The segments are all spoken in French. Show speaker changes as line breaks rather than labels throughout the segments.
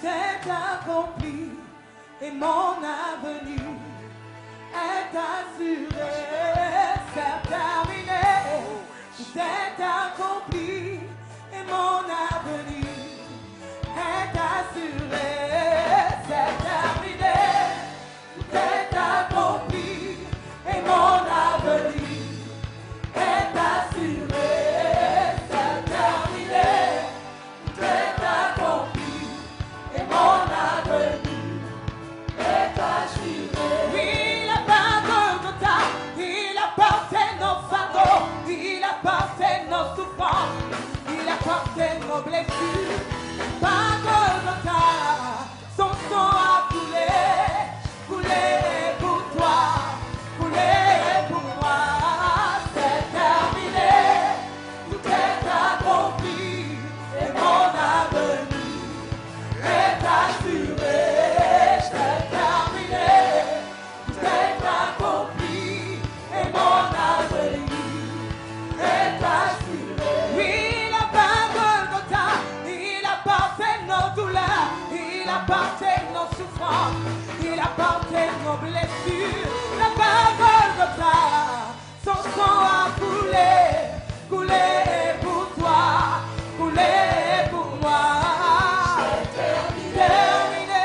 est accompli et mon avenir est assuré. C'est terminé. Tout est accompli et mon avenir est assuré. C'est terminé. Tout est accompli et mon avenir est assuré. C'est terminé. Tout est accompli et mon avenir est assuré. Oui, la Golgotha, il a porté nos fardeaux, il a porté nos souffrances, il a porté nos blessures. Par Golgotha, son sang a coulé, coulé pour toi, coulé pour moi. C'est terminé, tout est accompli et mon avenir est assuré. C'est terminé, tout est accompli et mon avenir est assuré. Oui, il a Golgotha, il a porté nos douleurs, il a porté nos souffrances, il a porté nos blessures. La Golgotha, son sang a coulé, coulé pour toi, coulé pour moi. C'est terminé,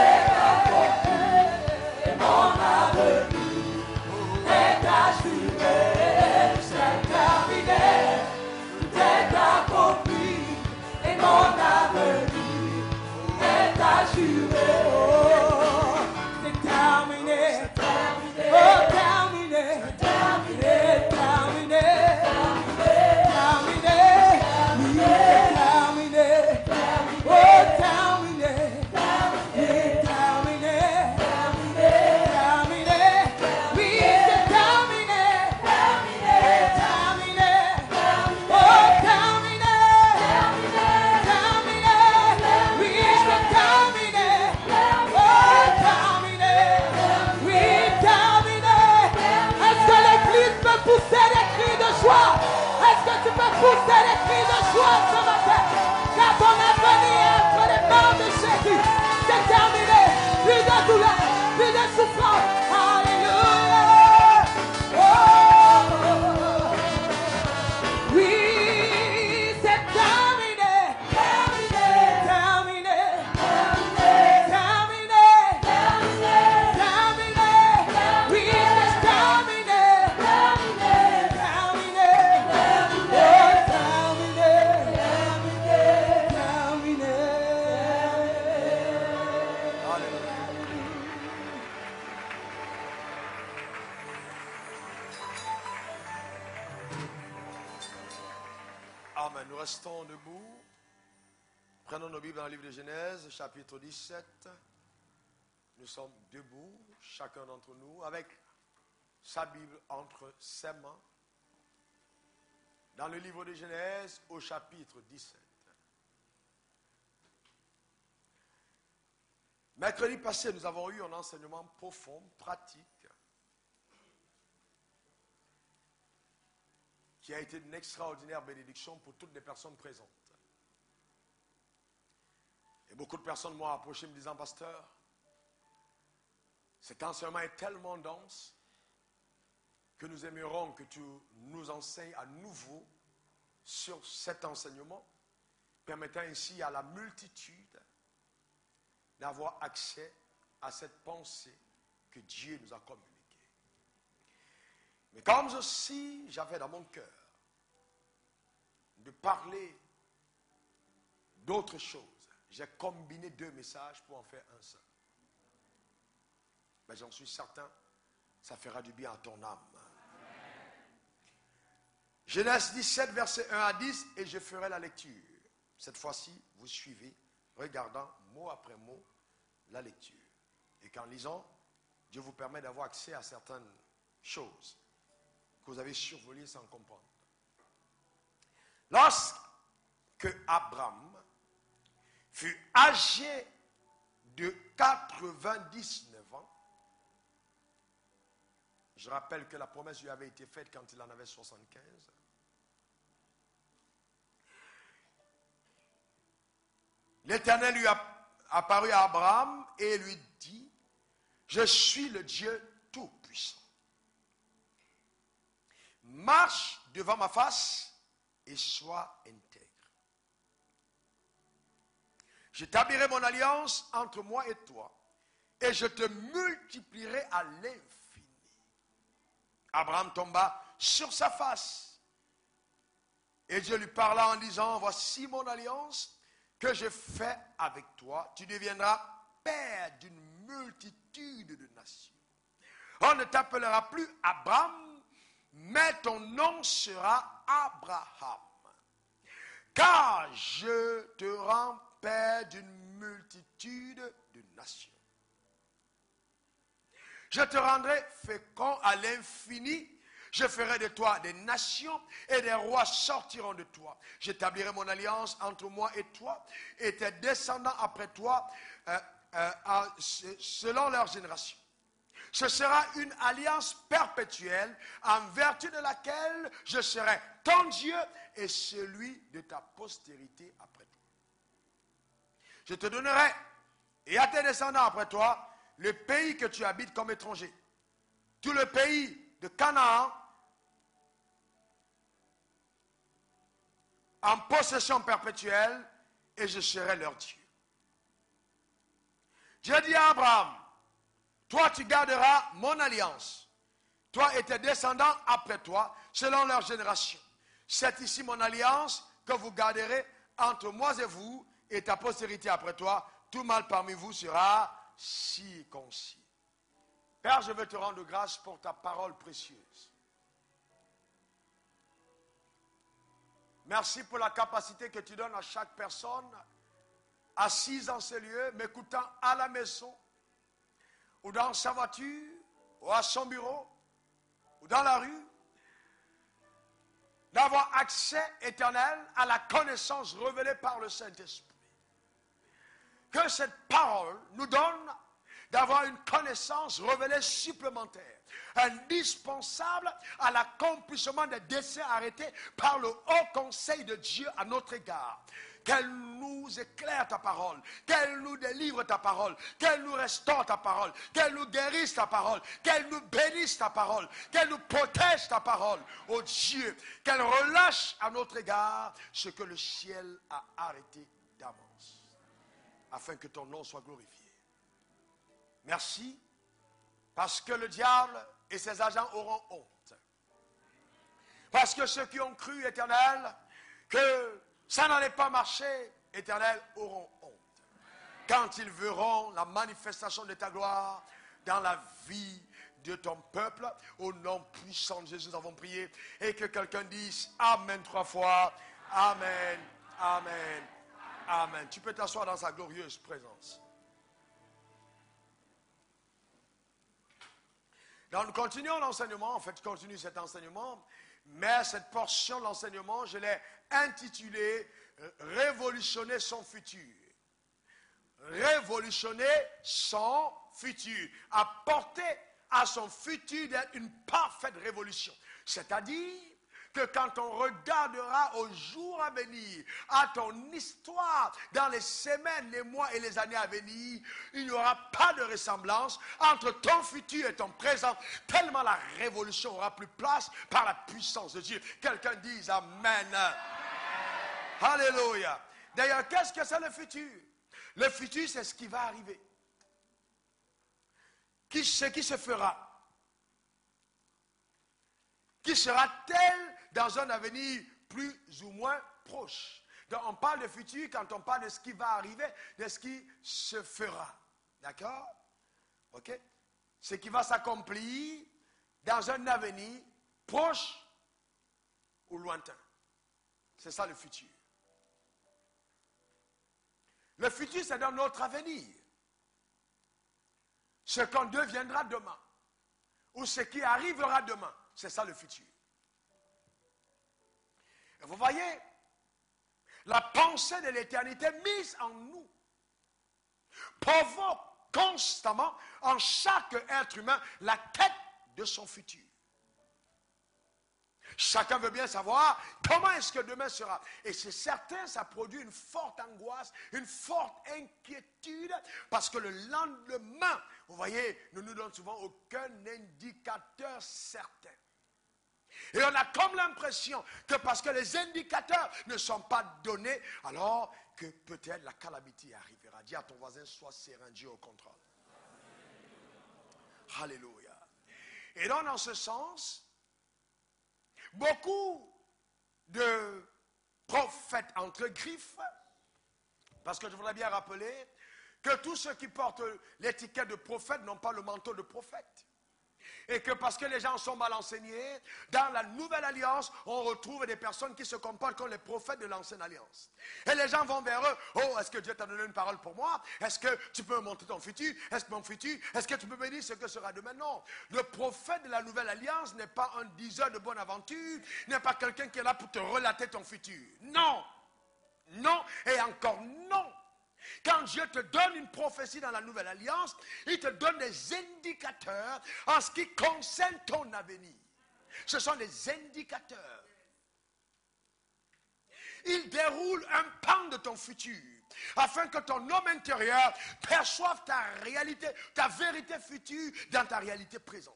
et mon avenir est assuré. C'est terminé, tout est accompli et mon avenir est assuré. Oh, c'est terminé, oh terminé, terminé, terminé, terminé, oui, c'est terminé, oh terminé, c'est terminé, terminé, oui c'est terminé, terminé, oh terminé, terminé, oui c'est terminé, oh terminé, oui terminé. Est-ce que l'église peut pousser des cris de joie? Est-ce que tu peux pousser des cris de joie ce matin? Car ton avenir est entre les mains de Jésus. C'est terminé. Plus de douleur, plus de souffrance. Alléluia. Oh, oui, c'est terminé. Terminé, terminé, terminé, terminé, oui, c'est terminé. Terminé,
Amen. Nous restons debout. Prenons nos Bibles dans le livre de Genèse, chapitre 17. Nous sommes debout, chacun d'entre nous, avec sa Bible entre ses mains. Dans le livre de Genèse, au chapitre 17. Mercredi passé, nous avons eu un enseignement profond, pratique, qui a été d'une extraordinaire bénédiction pour toutes les personnes présentes. Et beaucoup de personnes m'ont approché me disant, pasteur, cet enseignement est tellement dense que nous aimerions que tu nous enseignes à nouveau sur cet enseignement, permettant ainsi à la multitude d'avoir accès à cette pensée que Dieu nous a communiquée. Mais comme aussi j'avais dans mon cœur de parler d'autres choses, j'ai combiné deux messages pour en faire un seul. Mais j'en suis certain, ça fera du bien à ton âme. Genèse 17, versets 1 à 10, et je ferai la lecture. Cette fois-ci, vous suivez, regardant mot après mot la lecture. Et qu'en lisant, Dieu vous permet d'avoir accès à certaines choses que vous avez survolées sans comprendre. Lorsque Abraham fut âgé de 99 ans, je rappelle que la promesse lui avait été faite quand il en avait 75. L'Éternel lui a apparut à Abraham et lui dit, je suis le Dieu Tout-Puissant. Marche devant ma face et sois intègre. J'établirai mon alliance entre moi et toi et je te multiplierai à l'infini. Abraham tomba sur sa face et Dieu lui parla en disant, voici mon alliance que je fais avec toi. Tu deviendras père d'une multitude de nations. On ne t'appellera plus Abraham, mais ton nom sera Abraham. Car je te rends père d'une multitude de nations. Je te rendrai fécond à l'infini. Je ferai de toi des nations et des rois sortiront de toi. J'établirai mon alliance entre moi et toi et tes descendants après toi selon leur génération. Ce sera une alliance perpétuelle en vertu de laquelle je serai ton Dieu et celui de ta postérité après toi. Je te donnerai et à tes descendants après toi le pays que tu habites comme étranger. Tout le pays de Canaan en possession perpétuelle et je serai leur Dieu. Dieu dit à Abraham, toi tu garderas mon alliance, toi et tes descendants après toi, selon leur génération. C'est ici mon alliance que vous garderez entre moi et vous et ta postérité après toi. Tout mâle parmi vous sera circoncis. Père, je veux te rendre grâce pour ta parole précieuse. Merci pour la capacité que tu donnes à chaque personne assise dans ce lieu, m'écoutant à la maison, ou dans sa voiture, ou à son bureau, ou dans la rue, d'avoir accès éternel à la connaissance révélée par le Saint-Esprit. Que cette parole nous donne d'avoir une connaissance révélée supplémentaire, indispensable à l'accomplissement des desseins arrêtés par le haut conseil de Dieu à notre égard. Qu'elle nous éclaire ta parole, qu'elle nous délivre ta parole, qu'elle nous restaure ta parole, qu'elle nous guérisse ta parole, qu'elle nous bénisse ta parole, qu'elle nous protège ta parole, ô Dieu, qu'elle relâche à notre égard ce que le ciel a arrêté d'avance, afin que ton nom soit glorifié. Merci, parce que le diable et ses agents auront honte. Parce que ceux qui ont cru, Éternel, que ça n'allait pas marcher, Éternel, auront honte. Quand ils verront la manifestation de ta gloire dans la vie de ton peuple, au nom puissant de Jésus, nous avons prié. Et que quelqu'un dise Amen 3 fois. Amen, Amen, Amen. Tu peux t'asseoir dans sa glorieuse présence. Donc, nous continuons l'enseignement, en fait, je continue cet enseignement, mais cette portion de l'enseignement, je l'ai intitulée « Révolutionner son futur ». Révolutionner son futur. Apporter à son futur d'être une parfaite révolution. C'est-à-dire que quand on regardera au jour à venir, à ton histoire, dans les semaines, les mois et les années à venir, il n'y aura pas de ressemblance entre ton futur et ton présent, tellement la révolution aura plus place par la puissance de Dieu. Quelqu'un dise Amen. Alléluia. D'ailleurs, qu'est-ce que c'est le futur? Le futur, c'est ce qui va arriver. Ce qui se fera. Qui sera tel dans un avenir plus ou moins proche. Donc on parle de futur quand on parle de ce qui va arriver, de ce qui se fera. D'accord? Ok? Ce qui va s'accomplir dans un avenir proche ou lointain. C'est ça le futur. Le futur, c'est dans notre avenir. Ce qu'on deviendra demain. Ou ce qui arrivera demain. C'est ça le futur. Et vous voyez, la pensée de l'éternité mise en nous provoque constamment en chaque être humain la quête de son futur. Chacun veut bien savoir comment est-ce que demain sera. Et c'est certain, ça produit une forte angoisse, une forte inquiétude, parce que le lendemain, vous voyez, ne nous donne souvent aucun indicateur certain. Et on a comme l'impression que parce que les indicateurs ne sont pas donnés, alors que peut-être la calamité arrivera. Dis à ton voisin, sois serein, Dieu au contrôle. Alléluia. Et donc, dans ce sens, beaucoup de prophètes entre griffes, parce que je voudrais bien rappeler que tous ceux qui portent l'étiquette de prophète n'ont pas le manteau de prophète. Et que parce que les gens sont mal enseignés, dans la nouvelle alliance, on retrouve des personnes qui se comportent comme les prophètes de l'ancienne alliance. Et les gens vont vers eux. Oh, est-ce que Dieu t'a donné une parole pour moi? Est-ce que tu peux me montrer ton futur? Est-ce que tu peux me dire ce que sera demain? Non. Le prophète de la nouvelle alliance n'est pas un diseur de bonne aventure, n'est pas quelqu'un qui est là pour te relater ton futur. Non. Non et encore non. Quand Dieu te donne une prophétie dans la nouvelle alliance, il te donne des indicateurs en ce qui concerne ton avenir. Ce sont des indicateurs. Il déroule un pan de ton futur afin que ton homme intérieur perçoive ta réalité, ta vérité future dans ta réalité présente.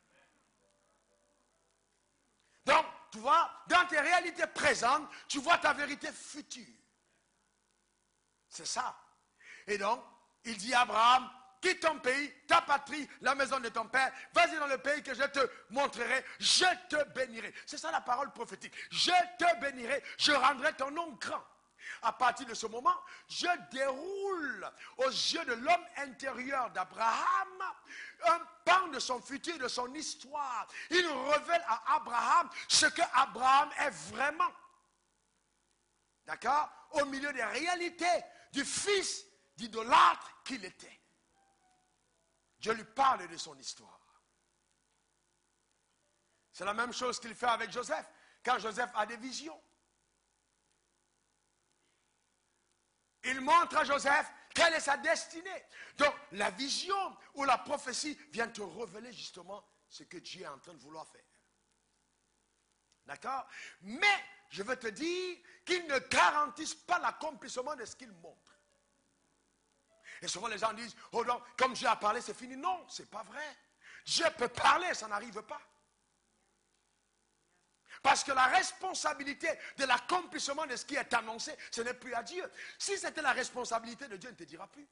Donc, tu vois, dans tes réalités présentes, tu vois ta vérité future. C'est ça. Et donc, il dit à Abraham, quitte ton pays, ta patrie, la maison de ton père, vas-y dans le pays que je te montrerai, je te bénirai. C'est ça la parole prophétique. Je te bénirai, je rendrai ton nom grand. À partir de ce moment, je déroule aux yeux de l'homme intérieur d'Abraham un pan de son futur, de son histoire. Il révèle à Abraham ce que Abraham est vraiment. D'accord? Au milieu des réalités du fils d'idolâtre qu'il était. Dieu lui parle de son histoire. C'est la même chose qu'il fait avec Joseph. Quand Joseph a des visions, il montre à Joseph quelle est sa destinée. Donc la vision ou la prophétie vient te révéler justement ce que Dieu est en train de vouloir faire. D'accord? Mais je veux te dire qu'ils ne garantissent pas l'accomplissement de ce qu'ils montrent. Et souvent les gens disent, oh non, comme Dieu a parlé, c'est fini. Non, ce n'est pas vrai. Dieu peut parler, ça n'arrive pas. Parce que la responsabilité de l'accomplissement de ce qui est annoncé, ce n'est plus à Dieu. Si c'était la responsabilité de Dieu, il ne te dira plus.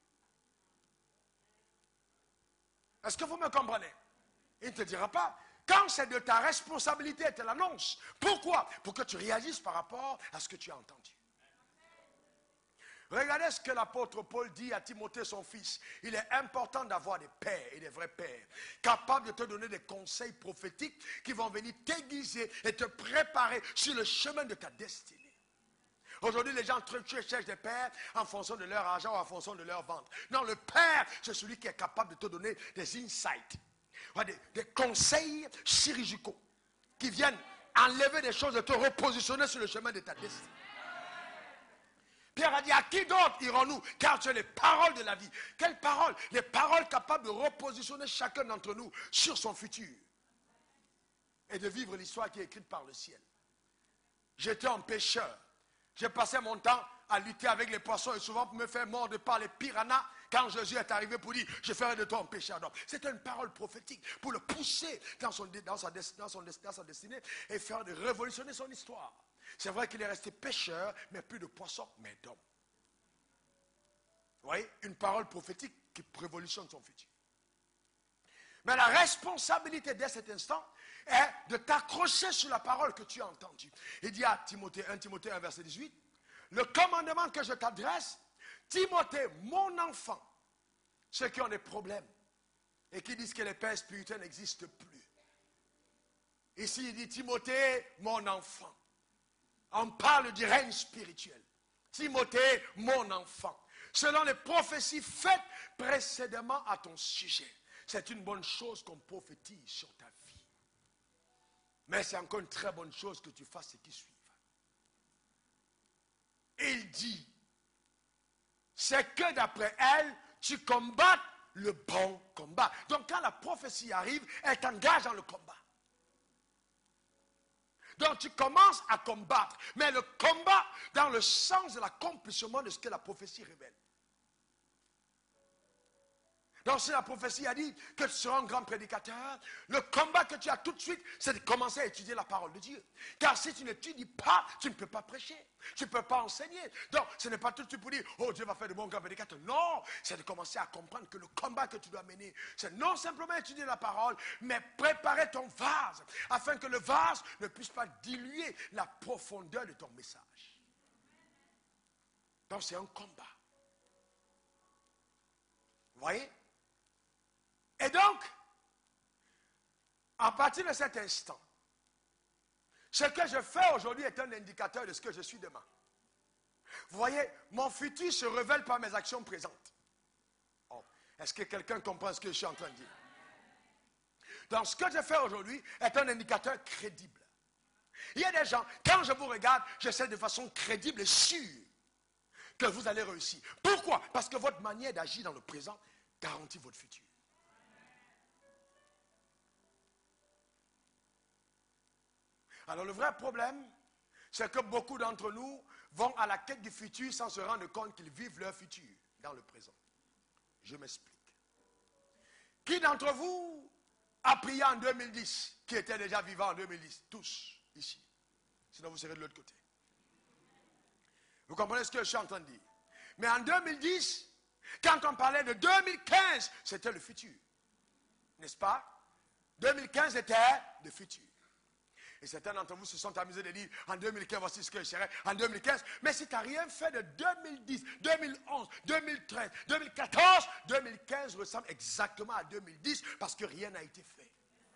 Est-ce que vous me comprenez? Il ne te dira pas. Quand c'est de ta responsabilité, tu l'annonces. Pourquoi? Pour que tu réagisses par rapport à ce que tu as entendu. Regardez ce que l'apôtre Paul dit à Timothée, son fils. Il est important d'avoir des pères et des vrais pères, capables de te donner des conseils prophétiques qui vont venir t'aiguiser et te préparer sur le chemin de ta destinée. Aujourd'hui, les gens cherchent des pères en fonction de leur argent ou en fonction de leur vente. Non, le père, c'est celui qui est capable de te donner des insights, des conseils chirurgicaux qui viennent enlever des choses et te repositionner sur le chemin de ta destinée. Pierre a dit, à qui d'autre irons-nous? Car tu as les paroles de la vie. Quelles paroles? Les paroles capables de repositionner chacun d'entre nous sur son futur. Et de vivre l'histoire qui est écrite par le ciel. J'étais un pêcheur. J'ai passé mon temps à lutter avec les poissons et souvent pour me faire mordre par les piranhas. Quand Jésus est arrivé pour dire, je ferai de toi un pécheur d'homme. C'était une parole prophétique pour le pousser dans sa destinée et faire de révolutionner son histoire. C'est vrai qu'il est resté pêcheur, mais plus de poissons, mais d'hommes. Vous voyez, une parole prophétique qui révolutionne son futur. Mais la responsabilité dès cet instant est de t'accrocher sur la parole que tu as entendue. Il dit à Timothée, 1 Timothée 1, verset 18, le commandement que je t'adresse, Timothée, mon enfant, ceux qui ont des problèmes et qui disent que les pères spirituels n'existent plus. Ici, il dit Timothée, mon enfant. On parle du règne spirituel. Timothée, mon enfant. Selon les prophéties faites précédemment à ton sujet. C'est une bonne chose qu'on prophétise sur ta vie. Mais c'est encore une très bonne chose que tu fasses ce qui suit. Il dit, c'est que d'après elle, tu combattes le bon combat. Donc quand la prophétie arrive, elle t'engage dans le combat. Donc tu commences à combattre. Mais le combat dans le sens de l'accomplissement de ce que la prophétie révèle. Donc si la prophétie a dit que tu seras un grand prédicateur, le combat que tu as tout de suite, c'est de commencer à étudier la parole de Dieu. Car si tu n'étudies pas, tu ne peux pas prêcher. Tu ne peux pas enseigner. Donc ce n'est pas tout de suite pour dire, oh Dieu va faire de bons grands prédicateurs. Non, c'est de commencer à comprendre que le combat que tu dois mener, c'est non simplement étudier la parole, mais préparer ton vase, afin que le vase ne puisse pas diluer la profondeur de ton message. Donc c'est un combat. Vous voyez? Et donc, à partir de cet instant, ce que je fais aujourd'hui est un indicateur de ce que je suis demain. Vous voyez, mon futur se révèle par mes actions présentes. Oh, est-ce que quelqu'un comprend ce que je suis en train de dire? Donc, ce que je fais aujourd'hui est un indicateur crédible. Il y a des gens, quand je vous regarde, je sais de façon crédible et sûre que vous allez réussir. Pourquoi? Parce que votre manière d'agir dans le présent garantit votre futur. Alors le vrai problème, c'est que beaucoup d'entre nous vont à la quête du futur sans se rendre compte qu'ils vivent leur futur dans le présent. Je m'explique. Qui d'entre vous a prié en 2010, qui était déjà vivant en 2010? Tous, ici. Sinon vous serez de l'autre côté. Vous comprenez ce que je suis en train de dire? Mais en 2010, quand on parlait de 2015, c'était le futur. N'est-ce pas? 2015 était le futur. Et certains d'entre vous se sont amusés de dire, en 2015, voici ce que je serai, en 2015. Mais si tu n'as rien fait de 2010, 2011, 2013, 2014, 2015 ressemble exactement à 2010 parce que rien n'a été fait.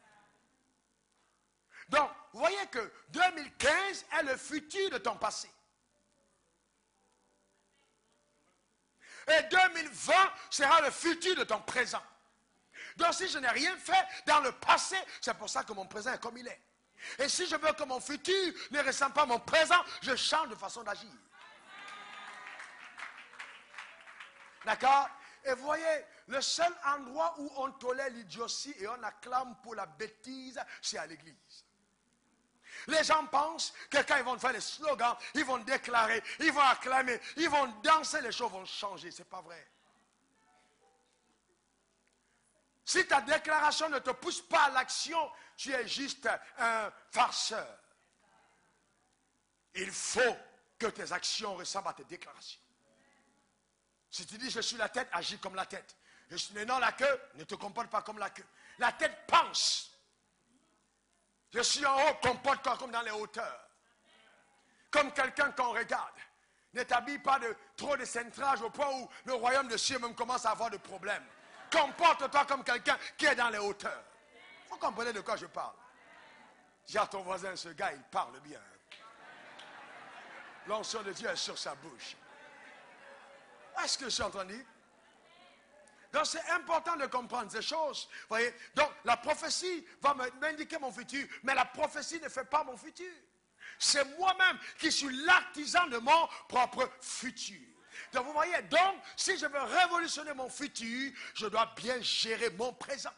Donc, vous voyez que 2015 est le futur de ton passé. Et 2020 sera le futur de ton présent. Donc, si je n'ai rien fait dans le passé, c'est pour ça que mon présent est comme il est. Et si je veux que mon futur ne ressemble pas à mon présent, je change de façon d'agir. D'accord? Et vous voyez, le seul endroit où on tolère l'idiotie et on acclame pour la bêtise, c'est à l'église. Les gens pensent que quand ils vont faire les slogans, ils vont déclarer, ils vont acclamer, ils vont danser, les choses vont changer. Ce n'est pas vrai. Si ta déclaration ne te pousse pas à l'action, tu es juste un farceur. Il faut que tes actions ressemblent à tes déclarations. Si tu dis je suis la tête, agis comme la tête. Je suis non la queue, ne te comporte pas comme la queue. La tête pense. Je suis en haut, comporte-toi comme dans les hauteurs. Comme quelqu'un qu'on regarde. Ne t'habille pas de trop de centrage au point où le royaume de cieux même commence à avoir des problèmes. Comporte-toi comme quelqu'un qui est dans les hauteurs. Vous comprenez de quoi je parle? Dis à ton voisin, ce gars, il parle bien. L'onction de Dieu est sur sa bouche. Est-ce que je suis en train de dire? Donc c'est important de comprendre ces choses. Vous voyez? Donc la prophétie va m'indiquer mon futur, mais la prophétie ne fait pas mon futur. C'est moi-même qui suis l'artisan de mon propre futur. Donc vous voyez, donc si je veux révolutionner mon futur, je dois bien gérer mon présent.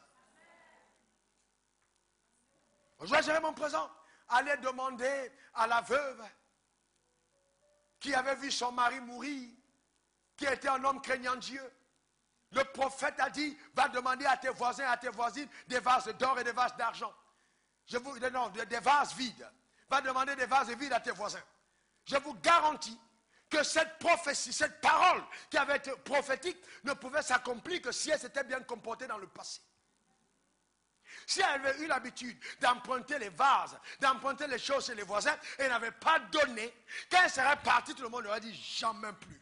Je dois gérer mon présent. Allez demander à la veuve qui avait vu son mari mourir, qui était un homme craignant Dieu. Le prophète a dit, va demander à tes voisins et à tes voisines des vases d'or et des vases d'argent. Non, des vases vides. Va demander des vases vides à tes voisins. Je vous garantis que cette prophétie, cette parole qui avait été prophétique ne pouvait s'accomplir que si elle s'était bien comportée dans le passé. Si elle avait eu l'habitude d'emprunter les vases, d'emprunter les choses chez les voisins, et n'avait pas donné, quand elle serait partie, tout le monde aurait dit jamais plus.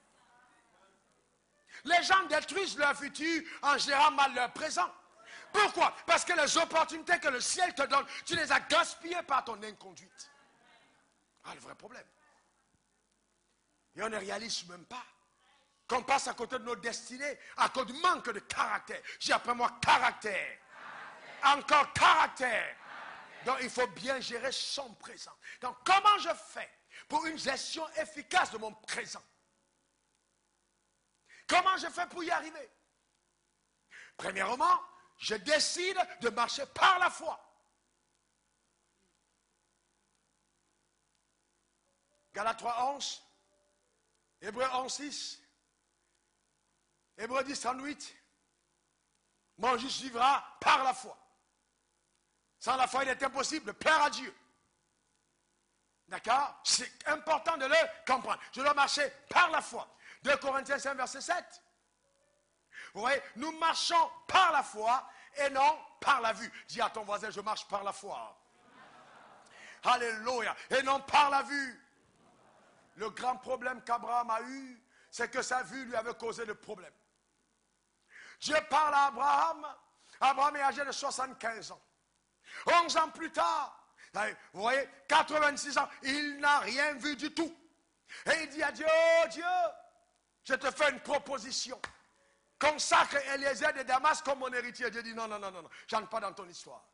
Les gens détruisent leur futur en gérant mal leur présent. Pourquoi? Parce que les opportunités que le ciel te donne, tu les as gaspillées par ton inconduite. Ah, le vrai problème. Et on ne réalise même pas qu'on passe à côté de nos destinées à cause du manque de caractère. J'ai après moi caractère. Encore caractère. Donc il faut bien gérer son présent. Donc comment je fais pour une gestion efficace de mon présent? Comment je fais pour y arriver? Premièrement, je décide de marcher par la foi. Galates 3:11. Hébreux 11:6. Hébreux 10:38. Mon juste vivra par la foi. Sans la foi, il est impossible de plaire à Dieu. D'accord? C'est important de le comprendre. Je dois marcher par la foi. 2 Corinthiens 5, verset 7. Vous voyez, nous marchons par la foi et non par la vue. Dis à ton voisin, je marche par la foi. Alléluia. Et non par la vue. Le grand problème qu'Abraham a eu, c'est que sa vue lui avait causé le problème. Dieu parle à Abraham. Abraham est âgé de 75 ans. 11 ans plus tard, vous voyez, 86 ans, il n'a rien vu du tout. Et il dit à Dieu, oh Dieu, je te fais une proposition. Consacre Eliezer de Damas comme mon héritier. Dieu dit non, non, non, non, non, j'entre pas dans ton histoire.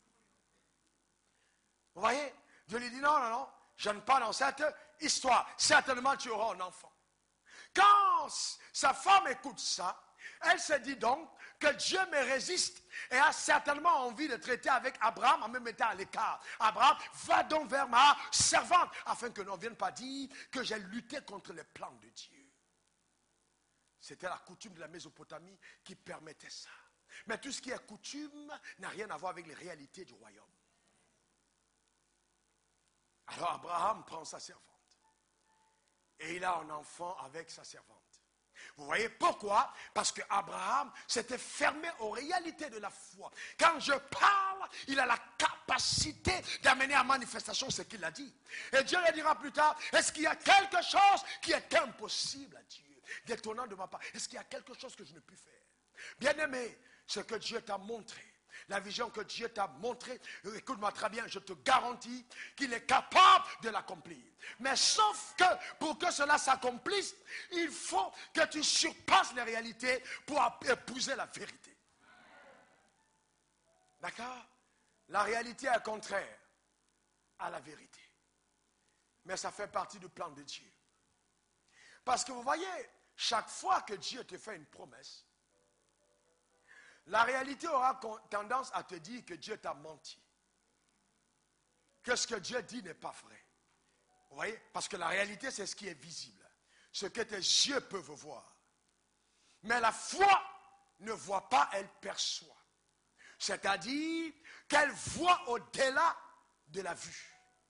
Vous voyez, Dieu lui dit non, non, non, j'entre pas dans cette histoire. Certainement tu auras un enfant. Quand sa femme écoute ça, elle se dit donc que Dieu me résiste et a certainement envie de traiter avec Abraham en me mettant à l'écart. Abraham, va donc vers ma servante afin que l'on ne vienne pas dire que j'ai lutté contre les plans de Dieu. C'était la coutume de la Mésopotamie qui permettait ça. Mais tout ce qui est coutume n'a rien à voir avec les réalités du royaume. Alors Abraham prend sa servante et il a un enfant avec sa servante. Vous voyez pourquoi? Parce que Abraham s'était fermé aux réalités de la foi. Quand je parle, il a la capacité d'amener à manifestation ce qu'il a dit. Et Dieu le dira plus tard, est-ce qu'il y a quelque chose qui est impossible à Dieu? Détonnant de ma part, est-ce qu'il y a quelque chose que je ne puis faire? Bien-aimé, ce que Dieu t'a montré, la vision que Dieu t'a montrée, écoute-moi très bien, je te garantis qu'il est capable de l'accomplir. Mais sauf que pour que cela s'accomplisse, il faut que tu surpasses les réalités pour épouser la vérité. D'accord? La réalité est contraire à la vérité. Mais ça fait partie du plan de Dieu. Parce que vous voyez, chaque fois que Dieu te fait une promesse, la réalité aura tendance à te dire que Dieu t'a menti. Que ce que Dieu dit n'est pas vrai. Vous voyez? Parce que la réalité, c'est ce qui est visible. Ce que tes yeux peuvent voir. Mais la foi ne voit pas, elle perçoit. C'est-à-dire qu'elle voit au-delà de la vue.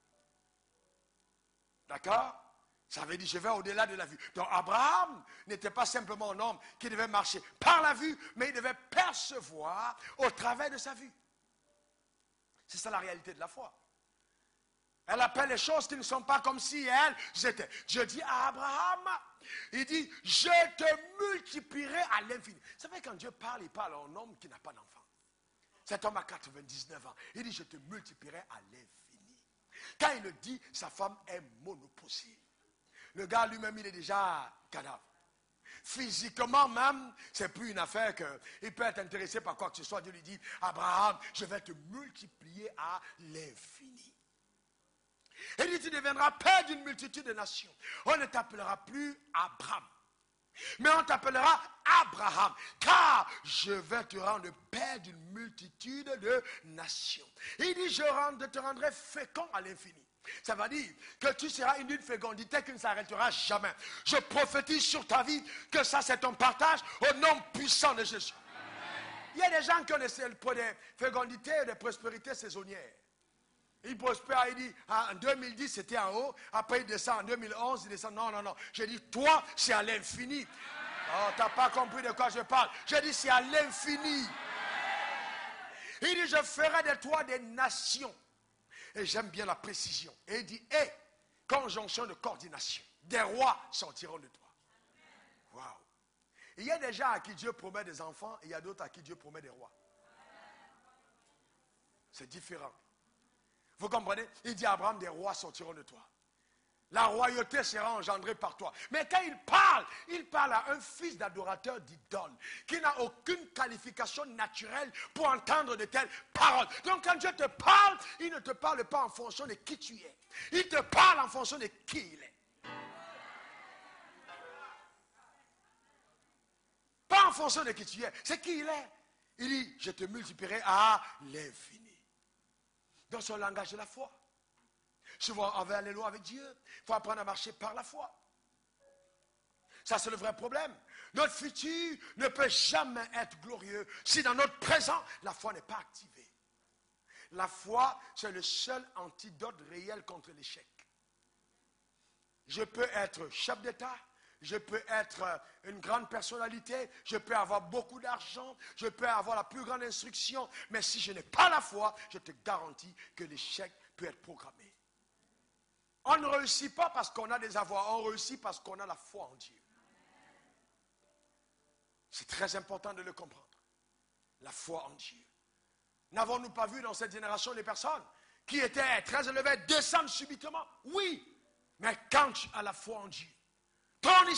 D'accord? Ça veut dire, je vais au-delà de la vue. Donc, Abraham n'était pas simplement un homme qui devait marcher par la vue, mais il devait percevoir au travers de sa vue. C'est ça la réalité de la foi. Elle appelle les choses qui ne sont pas comme si elles étaient. Dieu dit à Abraham, il dit, je te multiplierai à l'infini. Vous savez, quand Dieu parle, il parle à un homme qui n'a pas d'enfant. Cet homme a 99 ans. Il dit, je te multiplierai à l'infini. Quand il le dit, sa femme est monoposée. Le gars lui-même, il est déjà cadavre. Physiquement même, c'est plus une affaire qu'il peut être intéressé par quoi que ce soit. Dieu lui dit, Abraham, je vais te multiplier à l'infini. Il dit, tu deviendras père d'une multitude de nations. On ne t'appellera plus Abraham, mais on t'appellera Abraham, car je vais te rendre père d'une multitude de nations. Il dit, je te rendrai fécond à l'infini. Ça veut dire que tu seras une fécondité qui ne s'arrêtera jamais. Je prophétise sur ta vie que ça c'est ton partage au nom puissant de Jésus. Amen. Il y a des gens qui ont des fécondités et des prospérités saisonnières. Il prospère, il dit, en 2010 c'était en haut, après il descend en 2011, il descend, non, non, non. J'ai dit, toi c'est à l'infini. Oh, tu n'as pas compris de quoi je parle. J'ai dit, c'est à l'infini. Il dit, je ferai de toi des nations. Et j'aime bien la précision. Et il dit, conjonction de coordination. Des rois sortiront de toi. Waouh. Il y a des gens à qui Dieu promet des enfants, et il y a d'autres à qui Dieu promet des rois. C'est différent. Vous comprenez? Il dit à Abraham, des rois sortiront de toi. La royauté sera engendrée par toi. Mais quand il parle à un fils d'adorateur d'idole qui n'a aucune qualification naturelle pour entendre de telles paroles. Donc quand Dieu te parle, il ne te parle pas en fonction de qui tu es. Il te parle en fonction de qui il est. Pas en fonction de qui tu es. C'est qui il est. Il dit, je te multiplierai à l'infini. Dans son langage de la foi. Souvent, on veut aller loin avec Dieu. Il faut apprendre à marcher par la foi. Ça, c'est le vrai problème. Notre futur ne peut jamais être glorieux si dans notre présent, la foi n'est pas activée. La foi, c'est le seul antidote réel contre l'échec. Je peux être chef d'État, je peux être une grande personnalité, je peux avoir beaucoup d'argent, je peux avoir la plus grande instruction, mais si je n'ai pas la foi, je te garantis que l'échec peut être programmé. On ne réussit pas parce qu'on a des avoirs, on réussit parce qu'on a la foi en Dieu. C'est très important de le comprendre. La foi en Dieu. N'avons-nous pas vu dans cette génération des personnes qui étaient très élevées descendre subitement? Oui, mais quand tu as la foi en Dieu, ton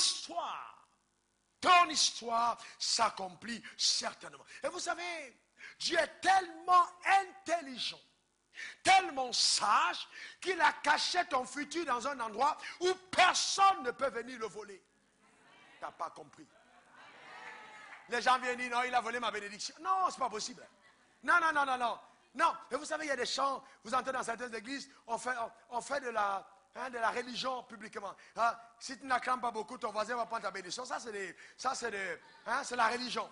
histoire s'accomplit certainement. Et vous savez, Dieu est tellement intelligent, tellement sage, qu'il a caché ton futur dans un endroit où personne ne peut venir le voler. Tu n'as pas compris. Les gens viennent dire, non, il a volé ma bénédiction. Non, c'est pas possible. Non. Non, et vous savez, il y a des chants, vous entrez dans certaines églises, on fait de la religion publiquement. Si tu n'acclames pas beaucoup, ton voisin va prendre ta bénédiction. Ça, c'est la religion.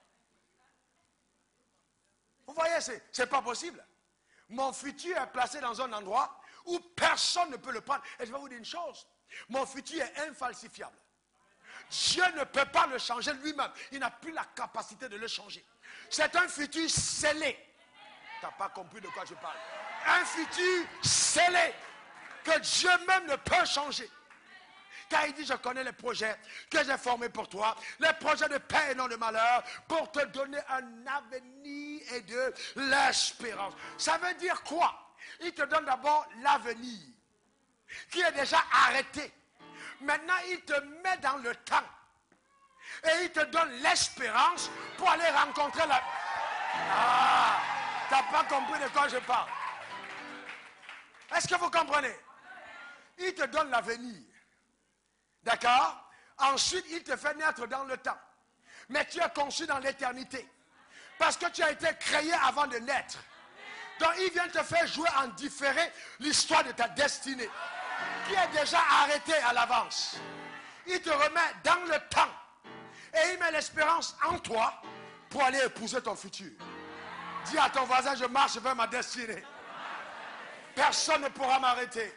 Vous voyez, c'est pas possible. Mon futur est placé dans un endroit où personne ne peut le prendre. Et je vais vous dire une chose, mon futur est infalsifiable. Dieu ne peut pas le changer lui-même. Il n'a plus la capacité de le changer. C'est un futur scellé. Tu n'as pas compris de quoi je parle. Un futur scellé que Dieu même ne peut changer. Car il dit, je connais les projets que j'ai formés pour toi, les projets de paix et non de malheur, pour te donner un avenir et de l'espérance. Ça veut dire quoi? Il te donne d'abord l'avenir, qui est déjà arrêté. Maintenant, il te met dans le temps. Et il te donne l'espérance pour aller rencontrer la... Ah, tu n'as pas compris de quoi je parle. Est-ce que vous comprenez? Il te donne l'avenir. D'accord? Ensuite, il te fait naître dans le temps. Mais tu es conçu dans l'éternité. Parce que tu as été créé avant de naître. Donc, il vient te faire jouer en différé l'histoire de ta destinée, qui est déjà arrêtée à l'avance. Il te remet dans le temps. Et il met l'espérance en toi pour aller épouser ton futur. Dis à ton voisin, je marche vers ma destinée. Personne ne pourra m'arrêter.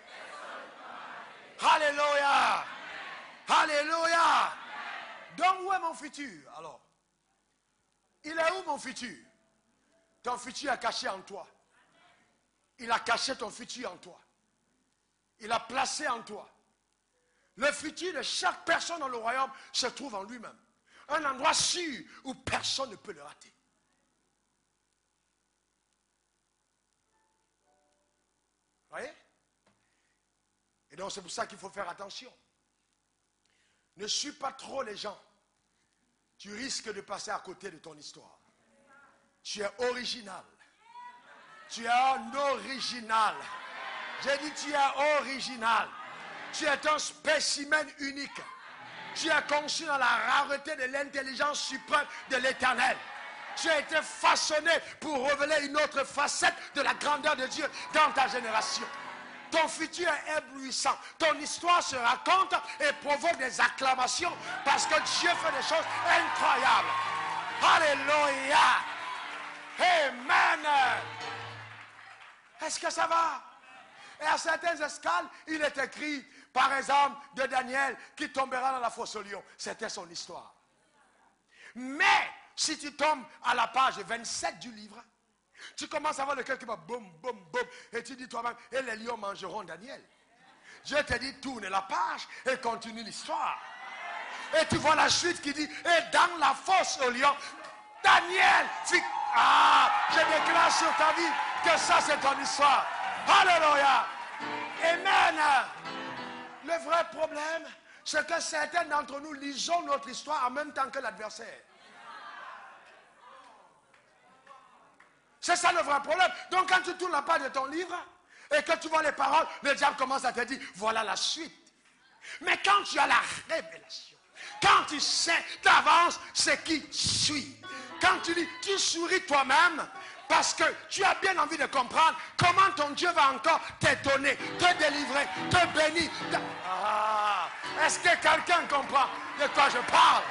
Alléluia. Alléluia. Donc où est mon futur alors? Il est où mon futur? Ton futur est caché en toi. Il a caché ton futur en toi. Il a placé en toi. Le futur de chaque personne dans le royaume se trouve en lui-même. Un endroit sûr où personne ne peut le rater. Vous voyez? Et donc c'est pour ça qu'il faut faire attention. Ne suis pas trop les gens. Tu risques de passer à côté de ton histoire. Tu es original. Tu es un original. J'ai dit tu es original. Tu es un spécimen unique. Tu es conçu dans la rareté de l'intelligence suprême de l'Éternel. Tu as été façonné pour révéler une autre facette de la grandeur de Dieu dans ta génération. Ton futur est éblouissant. Ton histoire se raconte et provoque des acclamations parce que Dieu fait des choses incroyables. Alléluia. Amen. Est-ce que ça va? Et à certaines escales, il est écrit, par exemple, de Daniel qui tombera dans la fosse au lion. C'était son histoire. Mais, si tu tombes à la page 27 du livre, tu commences à voir lequel qui va boum, boum, boum, et tu dis toi-même, et les lions mangeront Daniel. Dieu te dit, tourne la page et continue l'histoire. Et tu vois la suite qui dit, et dans la fosse au lion, Daniel, je déclare sur ta vie que ça c'est ton histoire. Alléluia. Amen. Le vrai problème, c'est que certains d'entre nous lisons notre histoire en même temps que l'adversaire. C'est ça le vrai problème. Donc quand tu tournes la page de ton livre et que tu vois les paroles, le diable commence à te dire, voilà la suite. Mais quand tu as la révélation, quand tu sais d'avance ce qui suit, quand tu dis, tu souris toi-même, Parce que tu as bien envie de comprendre comment ton Dieu va encore t'étonner, te délivrer, te bénir. Est-ce que quelqu'un comprend de quoi je parle?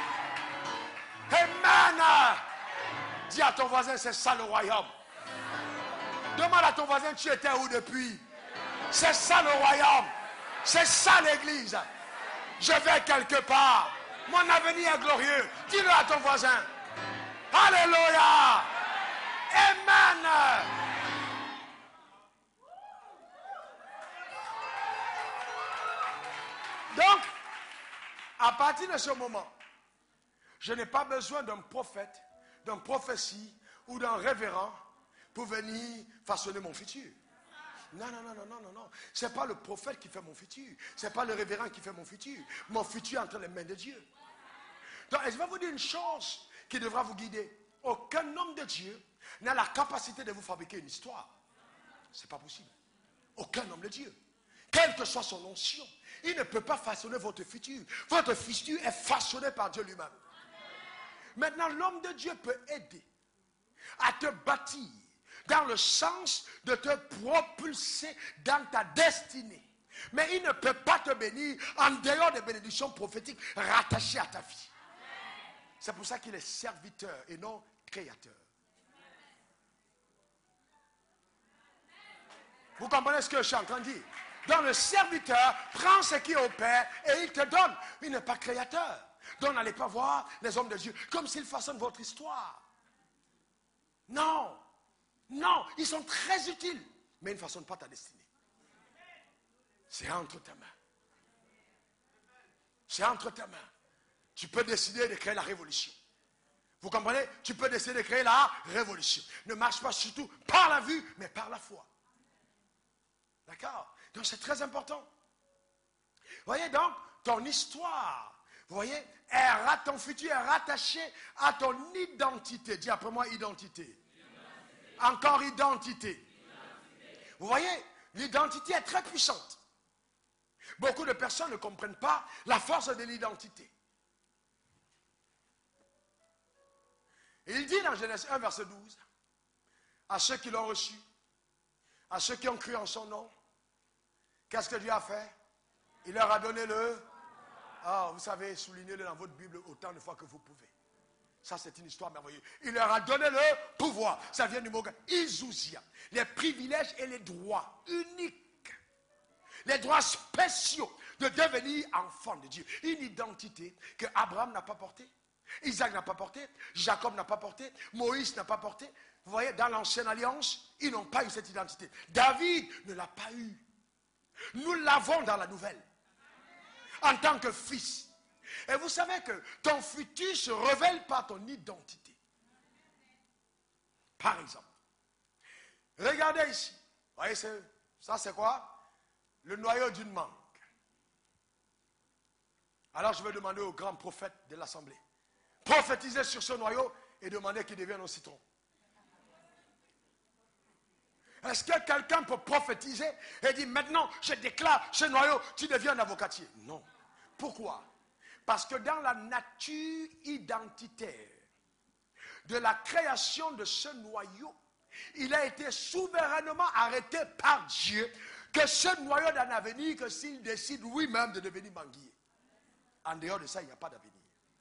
Amen. Dis à ton voisin, c'est ça le royaume. Demande à ton voisin, tu étais où depuis? C'est ça le royaume. C'est ça l'église. Je vais quelque part. Mon avenir est glorieux. Dis-le à ton voisin. Alléluia. Amen. Donc, à partir de ce moment, je n'ai pas besoin d'un prophète, d'un prophétie ou d'un révérend pour venir façonner mon futur. Non. Ce n'est pas le prophète qui fait mon futur. Ce n'est pas le révérend qui fait mon futur. Mon futur est entre les mains de Dieu. Donc, je vais vous dire une chose qui devra vous guider. Aucun homme de Dieu n'a la capacité de vous fabriquer une histoire. Ce n'est pas possible. Aucun homme de Dieu. Quelle que soit son onction, il ne peut pas façonner votre futur. Votre futur est façonné par Dieu lui-même. Maintenant, l'homme de Dieu peut aider à te bâtir dans le sens de te propulser dans ta destinée. Mais il ne peut pas te bénir en dehors des bénédictions prophétiques rattachées à ta vie. C'est pour ça qu'il est serviteur et non créateur. Vous comprenez ce que je suis en train de dire? Donc le serviteur prend ce qui est au Père et il te donne. Il n'est pas créateur. Donc n'allez pas voir les hommes de Dieu comme s'ils façonnent votre histoire. Non, ils sont très utiles, mais ils ne façonnent pas ta destinée. C'est entre tes mains. C'est entre tes mains. Tu peux décider de créer la révolution. Vous comprenez? Tu peux décider de créer la révolution. Ne marche pas surtout par la vue, mais par la foi. D'accord? Donc c'est très important. Vous voyez donc, ton histoire, vous voyez, ton futur est rattaché à ton identité. Dis après moi, identité. Encore identité. Vous voyez, l'identité est très puissante. Beaucoup de personnes ne comprennent pas la force de l'identité. Il dit dans Genèse 1, verset 12, à ceux qui l'ont reçu, à ceux qui ont cru en son nom, qu'est-ce que Dieu a fait? Il leur a donné le... vous savez, soulignez-le dans votre Bible autant de fois que vous pouvez. Ça, c'est une histoire merveilleuse. Il leur a donné le pouvoir. Ça vient du mot Isouzia. Les privilèges et les droits uniques. Les droits spéciaux de devenir enfant de Dieu. Une identité que Abraham n'a pas portée. Isaac n'a pas porté, Jacob n'a pas porté, Moïse n'a pas porté. Vous voyez, dans l'ancienne alliance, ils n'ont pas eu cette identité. David ne l'a pas eu. Nous l'avons dans la nouvelle. En tant que fils. Et vous savez que ton futur se révèle par ton identité. Par exemple, regardez ici. Vous voyez, ça c'est quoi? Le noyau d'une mangue. Alors je vais demander au grand prophète de l'assemblée. Prophétiser sur ce noyau et demander qu'il devienne un citron. Est-ce que quelqu'un peut prophétiser et dire maintenant je déclare ce noyau, tu deviens un avocatier? Non. Pourquoi? Parce que dans la nature identitaire de la création de ce noyau, il a été souverainement arrêté par Dieu que ce noyau n'a d'avenir que s'il décide lui-même de devenir manguier. En dehors de ça, il n'y a pas d'avenir.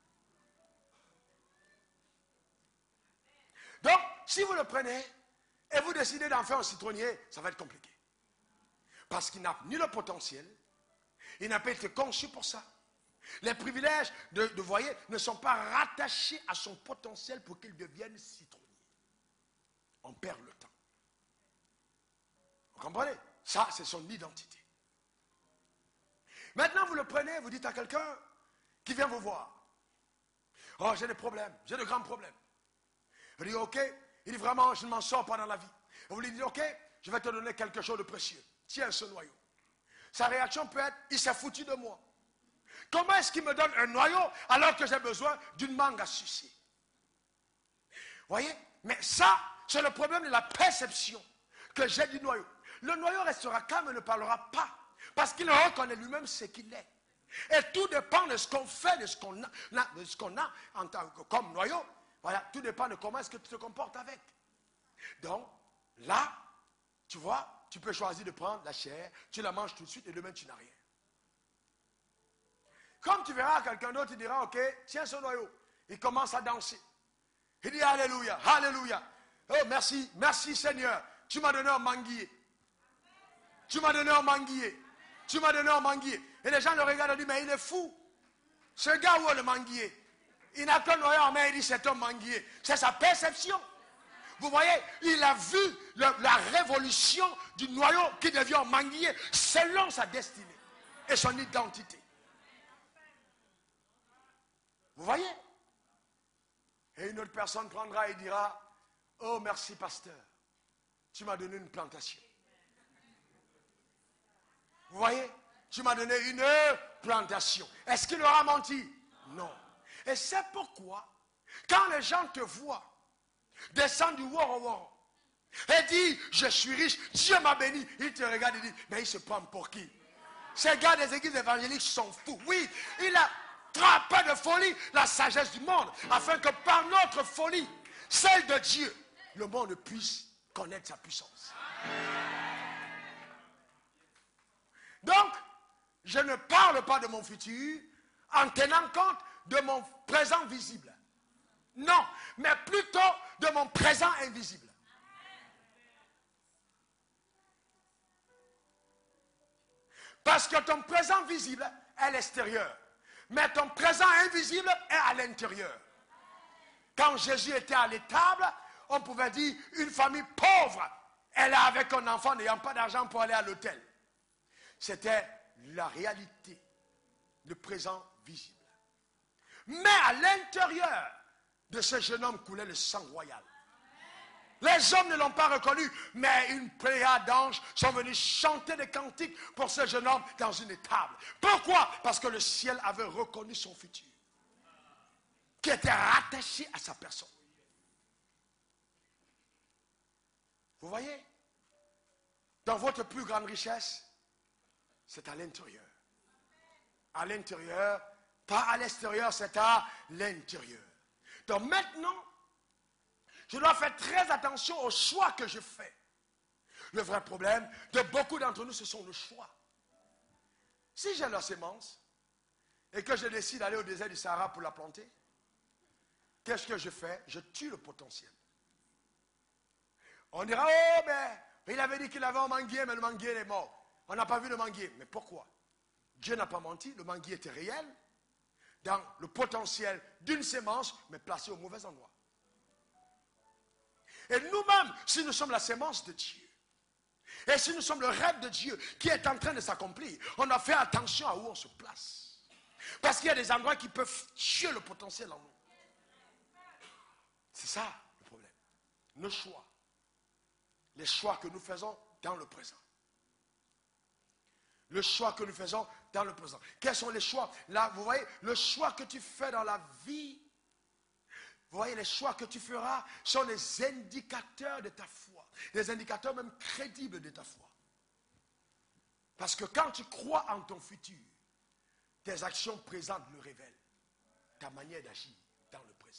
Donc, si vous le prenez et vous décidez d'en faire un citronnier, ça va être compliqué. Parce qu'il n'a ni le potentiel, il n'a pas été conçu pour ça. Les privilèges, voyez, ne sont pas rattachés à son potentiel pour qu'il devienne citronnier. On perd le temps. Vous comprenez? Ça, c'est son identité. Maintenant, vous le prenez, vous dites à quelqu'un qui vient vous voir. Oh, j'ai des problèmes, j'ai de grands problèmes. Il dit, ok, il dit vraiment, je ne m'en sors pas dans la vie. Et vous lui dites, ok, je vais te donner quelque chose de précieux. Tiens ce noyau. Sa réaction peut être, il s'est foutu de moi. Comment est-ce qu'il me donne un noyau alors que j'ai besoin d'une mangue à sucer? Voyez? Mais ça, c'est le problème de la perception que j'ai du noyau. Le noyau restera calme et ne parlera pas. Parce qu'il reconnaît lui-même ce qu'il est. Et tout dépend de ce qu'on fait, de ce qu'on a en tant que, comme noyau. Voilà, tout dépend de comment est-ce que tu te comportes avec. Donc, là, tu vois, tu peux choisir de prendre la chair, tu la manges tout de suite et demain tu n'as rien. Comme tu verras quelqu'un d'autre, il dira, ok, tiens ce noyau. Il commence à danser. Il dit, alléluia, alléluia. Oh, merci, merci Seigneur. Tu m'as donné un manguier. Tu m'as donné un manguier. Tu m'as donné un manguier. Et les gens le regardent et disent, mais il est fou. Ce gars où est le manguier? Il n'a qu'un noyau en main, il dit, c'est un manguier. C'est sa perception. Vous voyez, il a vu la révolution du noyau qui devient un manguier selon sa destinée et son identité. Vous voyez? Et une autre personne prendra et dira, oh merci pasteur, tu m'as donné une plantation. Vous voyez? Tu m'as donné une plantation. Est-ce qu'il aura menti? Non. Et c'est pourquoi, quand les gens te voient descendre du woro et disent, je suis riche, Dieu m'a béni, ils te regardent et disent, mais il se prend pour qui? Ces gars des églises évangéliques sont fous. Oui, il a trappé de folie la sagesse du monde, afin que par notre folie, celle de Dieu, le monde puisse connaître sa puissance. Donc, je ne parle pas de mon futur en tenant compte de mon présent visible. Non, mais plutôt de mon présent invisible. Parce que ton présent visible est l'extérieur. Mais ton présent invisible est à l'intérieur. Quand Jésus était à l'étable, on pouvait dire une famille pauvre, elle est avec un enfant n'ayant pas d'argent pour aller à l'hôtel. C'était la réalité, le présent visible. Mais à l'intérieur de ce jeune homme coulait le sang royal. Les hommes ne l'ont pas reconnu, mais une pléiade d'anges sont venus chanter des cantiques pour ce jeune homme dans une étable. Pourquoi? Parce que le ciel avait reconnu son futur, qui était rattaché à sa personne. Vous voyez? Dans votre plus grande richesse, c'est à l'intérieur. À l'intérieur, pas à l'extérieur, c'est à l'intérieur. Donc maintenant, je dois faire très attention aux choix que je fais. Le vrai problème de beaucoup d'entre nous, ce sont nos choix. Si j'ai la sémence et que je décide d'aller au désert du Sahara pour la planter, qu'est-ce que je fais? Je tue le potentiel. On dira, oh ben, il avait dit qu'il avait un manguier, mais le manguier est mort. On n'a pas vu le manguier. Mais pourquoi? Dieu n'a pas menti, le manguier était réel dans le potentiel d'une sémence, mais placé au mauvais endroit. Et nous-mêmes, si nous sommes la sémence de Dieu, et si nous sommes le rêve de Dieu qui est en train de s'accomplir, on a fait attention à où on se place. Parce qu'il y a des endroits qui peuvent tuer le potentiel en nous. C'est ça le problème. Nos choix. Les choix que nous faisons dans le présent. Le choix que nous faisons dans le présent. Quels sont les choix? Là, vous voyez, le choix que tu fais dans la vie, vous voyez, les choix que tu feras sont les indicateurs de ta foi. Des indicateurs même crédibles de ta foi. Parce que quand tu crois en ton futur, tes actions présentes le révèlent. Ta manière d'agir dans le présent.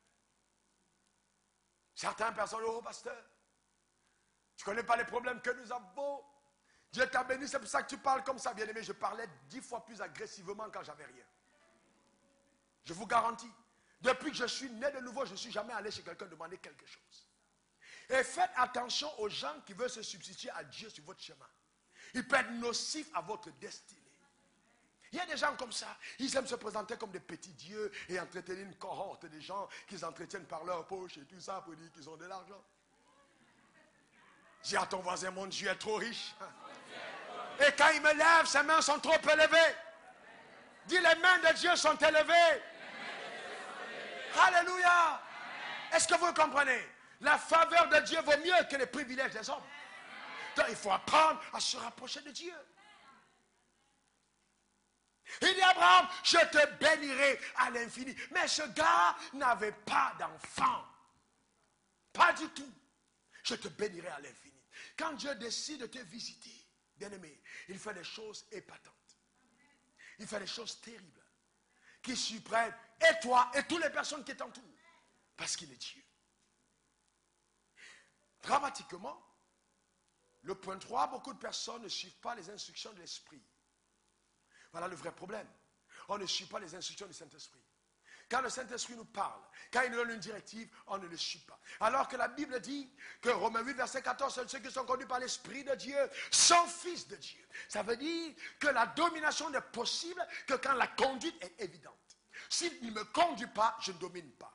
Certaines personnes, oh pasteur, tu ne connais pas les problèmes que nous avons. Dieu t'a béni, c'est pour ça que tu parles comme ça, bien-aimé. Je parlais 10 fois plus agressivement quand j'avais rien. Je vous garantis. Depuis que je suis né de nouveau, je ne suis jamais allé chez quelqu'un demander quelque chose. Et faites attention aux gens qui veulent se substituer à Dieu sur votre chemin. Ils peuvent être nocifs à votre destinée. Il y a des gens comme ça. Ils aiment se présenter comme des petits dieux et entretenir une cohorte de gens qu'ils entretiennent par leur poche et tout ça pour dire qu'ils ont de l'argent. Dis à ton voisin, mon Dieu est trop riche. Et quand il me lève, ses mains sont trop élevées. Dis, les mains de Dieu sont élevées. Alléluia. Est-ce que vous comprenez? La faveur de Dieu vaut mieux que les privilèges des hommes. Donc il faut apprendre à se rapprocher de Dieu. Il dit à Abraham, je te bénirai à l'infini. Mais ce gars n'avait pas d'enfant. Pas du tout. Je te bénirai à l'infini. Quand Dieu décide de te visiter, bien-aimé, il fait des choses épatantes. Il fait des choses terribles qui surprennent et toi et toutes les personnes qui t'entourent. Parce qu'il est Dieu. dramatiquement, le point 3, beaucoup de personnes ne suivent pas les instructions de l'Esprit. Voilà le vrai problème. On ne suit pas les instructions du Saint-Esprit. Quand le Saint-Esprit nous parle, quand il nous donne une directive, on ne le suit pas. Alors que la Bible dit que Romains 8, verset 14, ceux qui sont conduits par l'Esprit de Dieu sont fils de Dieu. Ça veut dire que la domination n'est possible que quand la conduite est évidente. S'il ne me conduit pas, je ne domine pas.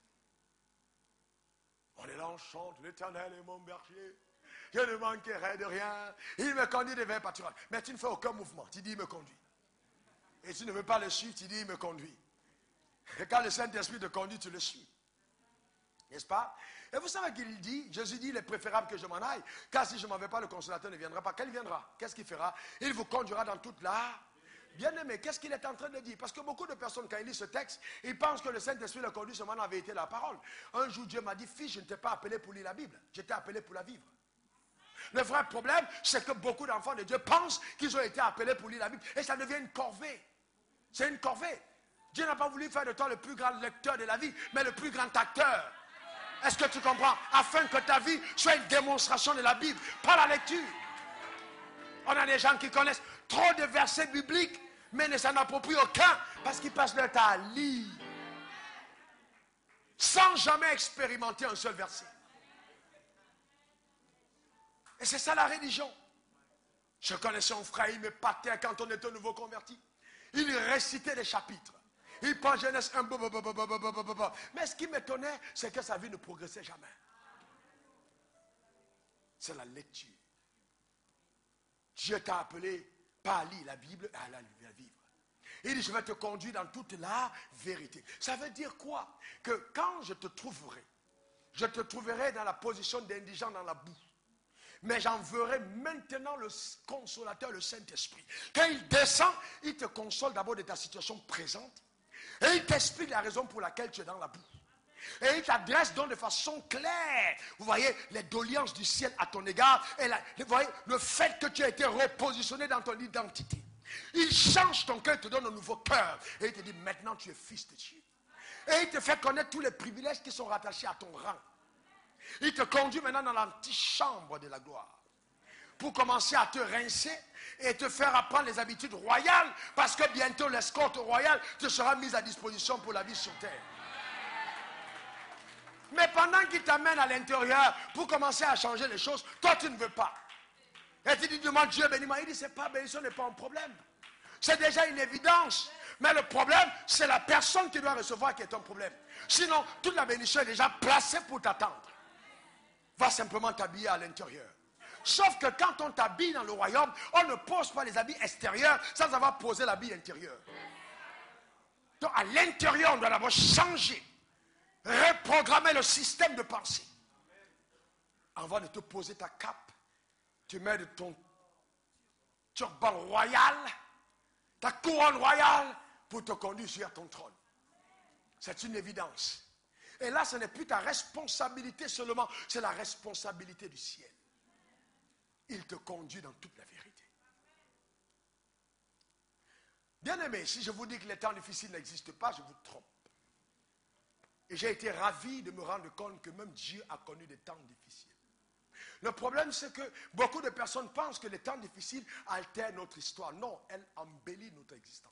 On est là, on chante, l'Éternel est mon berger. Je ne manquerai de rien. Il me conduit des verts pâturages. Mais tu ne fais aucun mouvement. Tu dis, il me conduit. Et tu ne veux pas le suivre, tu dis, il me conduit. Et quand le Saint-Esprit te conduit, tu le suis. N'est-ce pas? Et vous savez qu'il dit, Jésus dit, il est préférable que je m'en aille. Car si je ne m'en vais pas, le consolateur ne viendra pas. Quel viendra? Qu'est-ce qu'il fera? Il vous conduira dans toute la... Bien-aimé, qu'est-ce qu'il est en train de dire? Parce que beaucoup de personnes, quand ils lisent ce texte, ils pensent que le Saint-Esprit le conduit seulement en vérité la parole. Un jour, Dieu m'a dit, fils, je ne t'ai pas appelé pour lire la Bible. Je t'ai appelé pour la vivre. Le vrai problème, c'est que beaucoup d'enfants de Dieu pensent qu'ils ont été appelés pour lire la Bible. Et ça devient une corvée. C'est une corvée. Dieu n'a pas voulu faire de toi le plus grand lecteur de la vie, mais le plus grand acteur. Est-ce que tu comprends? Afin que ta vie soit une démonstration de la Bible, pas la lecture. On a des gens qui connaissent trop de versets bibliques, mais ne s'en approprient aucun, parce qu'ils passent leur temps à lire, sans jamais expérimenter un seul verset. Et c'est ça la religion. Je connaissais un frère, il me pâtait quand on était nouveau converti. Il récitait des chapitres. Il prend Genèse 1, mais ce qui m'étonnait, c'est que sa vie ne progressait jamais. C'est la lecture. Dieu t'a appelé pas à lire la Bible, à la vivre. Il dit, je vais te conduire dans toute la vérité. Ça veut dire quoi? Que quand je te trouverai dans la position d'indigent dans la boue. Mais j'enverrai maintenant le consolateur, le Saint-Esprit. Quand il descend, il te console d'abord de ta situation présente. Et il t'explique la raison pour laquelle tu es dans la boue. Et il t'adresse donc de façon claire. Vous voyez, les doléances du ciel à ton égard. Et vous voyez, le fait que tu as été repositionné dans ton identité. Il change ton cœur, il te donne un nouveau cœur. Et il te dit, maintenant tu es fils de Dieu. Et il te fait connaître tous les privilèges qui sont rattachés à ton rang. Il te conduit maintenant dans l'antichambre de la gloire. Pour commencer à te rincer et te faire apprendre les habitudes royales. Parce que bientôt l'escorte royale te sera mise à disposition pour la vie sur terre. Mais pendant qu'il t'amène à l'intérieur pour commencer à changer les choses, toi tu ne veux pas. Et tu dis, demande Dieu bénis-moi. Il dit, c'est pas béni, ce n'est pas un problème. C'est déjà une évidence. Mais le problème, c'est la personne qui doit recevoir qui est un problème. Sinon, toute la bénédiction est déjà placée pour t'attendre. Va simplement t'habiller à l'intérieur. Sauf que quand on t'habille dans le royaume, on ne pose pas les habits extérieurs sans avoir posé l'habit intérieur. Donc à l'intérieur, on doit d'abord changer, reprogrammer le système de pensée. Avant de te poser ta cape, tu mets de ton turban royal, ta couronne royale, pour te conduire sur ton trône. C'est une évidence. Et là, ce n'est plus ta responsabilité seulement, c'est la responsabilité du ciel. Il te conduit dans toute la vérité. Bien-aimé, si je vous dis que les temps difficiles n'existent pas, je vous trompe. Et j'ai été ravi de me rendre compte que même Dieu a connu des temps difficiles. Le problème, c'est que beaucoup de personnes pensent que les temps difficiles altèrent notre histoire. Non, elle embellit notre existence.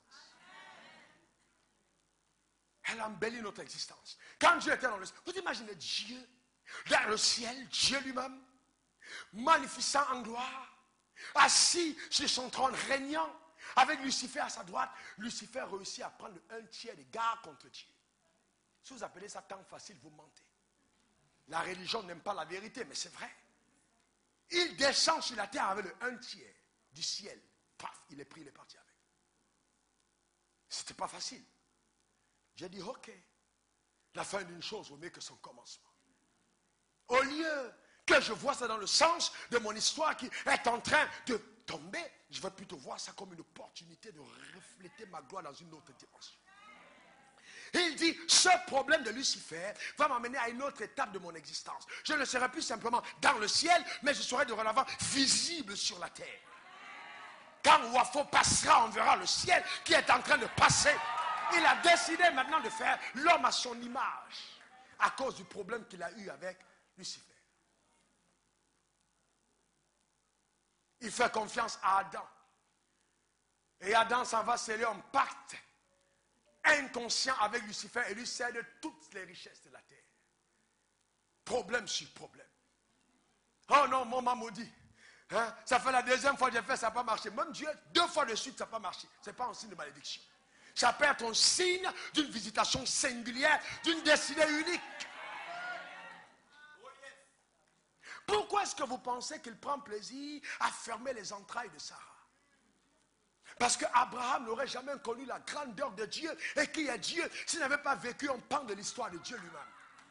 Elle embellit notre existence. Quand Dieu était dans le ciel, vous imaginez Dieu dans le ciel, Dieu lui-même, magnificent en gloire, assis sur son trône régnant, avec Lucifer à sa droite. Lucifer réussit à prendre un tiers des gardes contre Dieu. Si vous appelez ça temps facile, vous mentez. La religion n'aime pas la vérité, mais c'est vrai. Il descend sur la terre avec le un tiers du ciel. Paf, il est pris, il est parti avec. C'était pas facile. J'ai dit, ok, la fin d'une chose vaut mieux que son commencement. Au lieu que je vois ça dans le sens de mon histoire qui est en train de tomber, je vais plutôt voir ça comme une opportunité de refléter ma gloire dans une autre dimension. Et il dit, ce problème de Lucifer va m'amener à une autre étape de mon existence. Je ne serai plus simplement dans le ciel, mais je serai dorénavant visible sur la terre. Quand Wafo passera, on verra le ciel qui est en train de passer. Il a décidé maintenant de faire l'homme à son image à cause du problème qu'il a eu avec Lucifer. il fait confiance à Adam. Et Adam s'en va sceller un pacte inconscient avec Lucifer et lui cède toutes les richesses de la terre. Problème sur problème. Oh non, mon maman maudit. Hein? Ça fait la deuxième fois que j'ai fait, ça n'a pas marché. Même Dieu, 2 fois de suite, ça n'a pas marché. Ce n'est pas un signe de malédiction. Ça peut être un signe d'une visitation singulière, d'une destinée unique. Pourquoi est-ce que vous pensez qu'il prend plaisir à fermer les entrailles de Sarah? Parce qu'Abraham n'aurait jamais connu la grandeur de Dieu. Et qui est Dieu s'il n'avait pas vécu un pan de l'histoire de Dieu lui-même?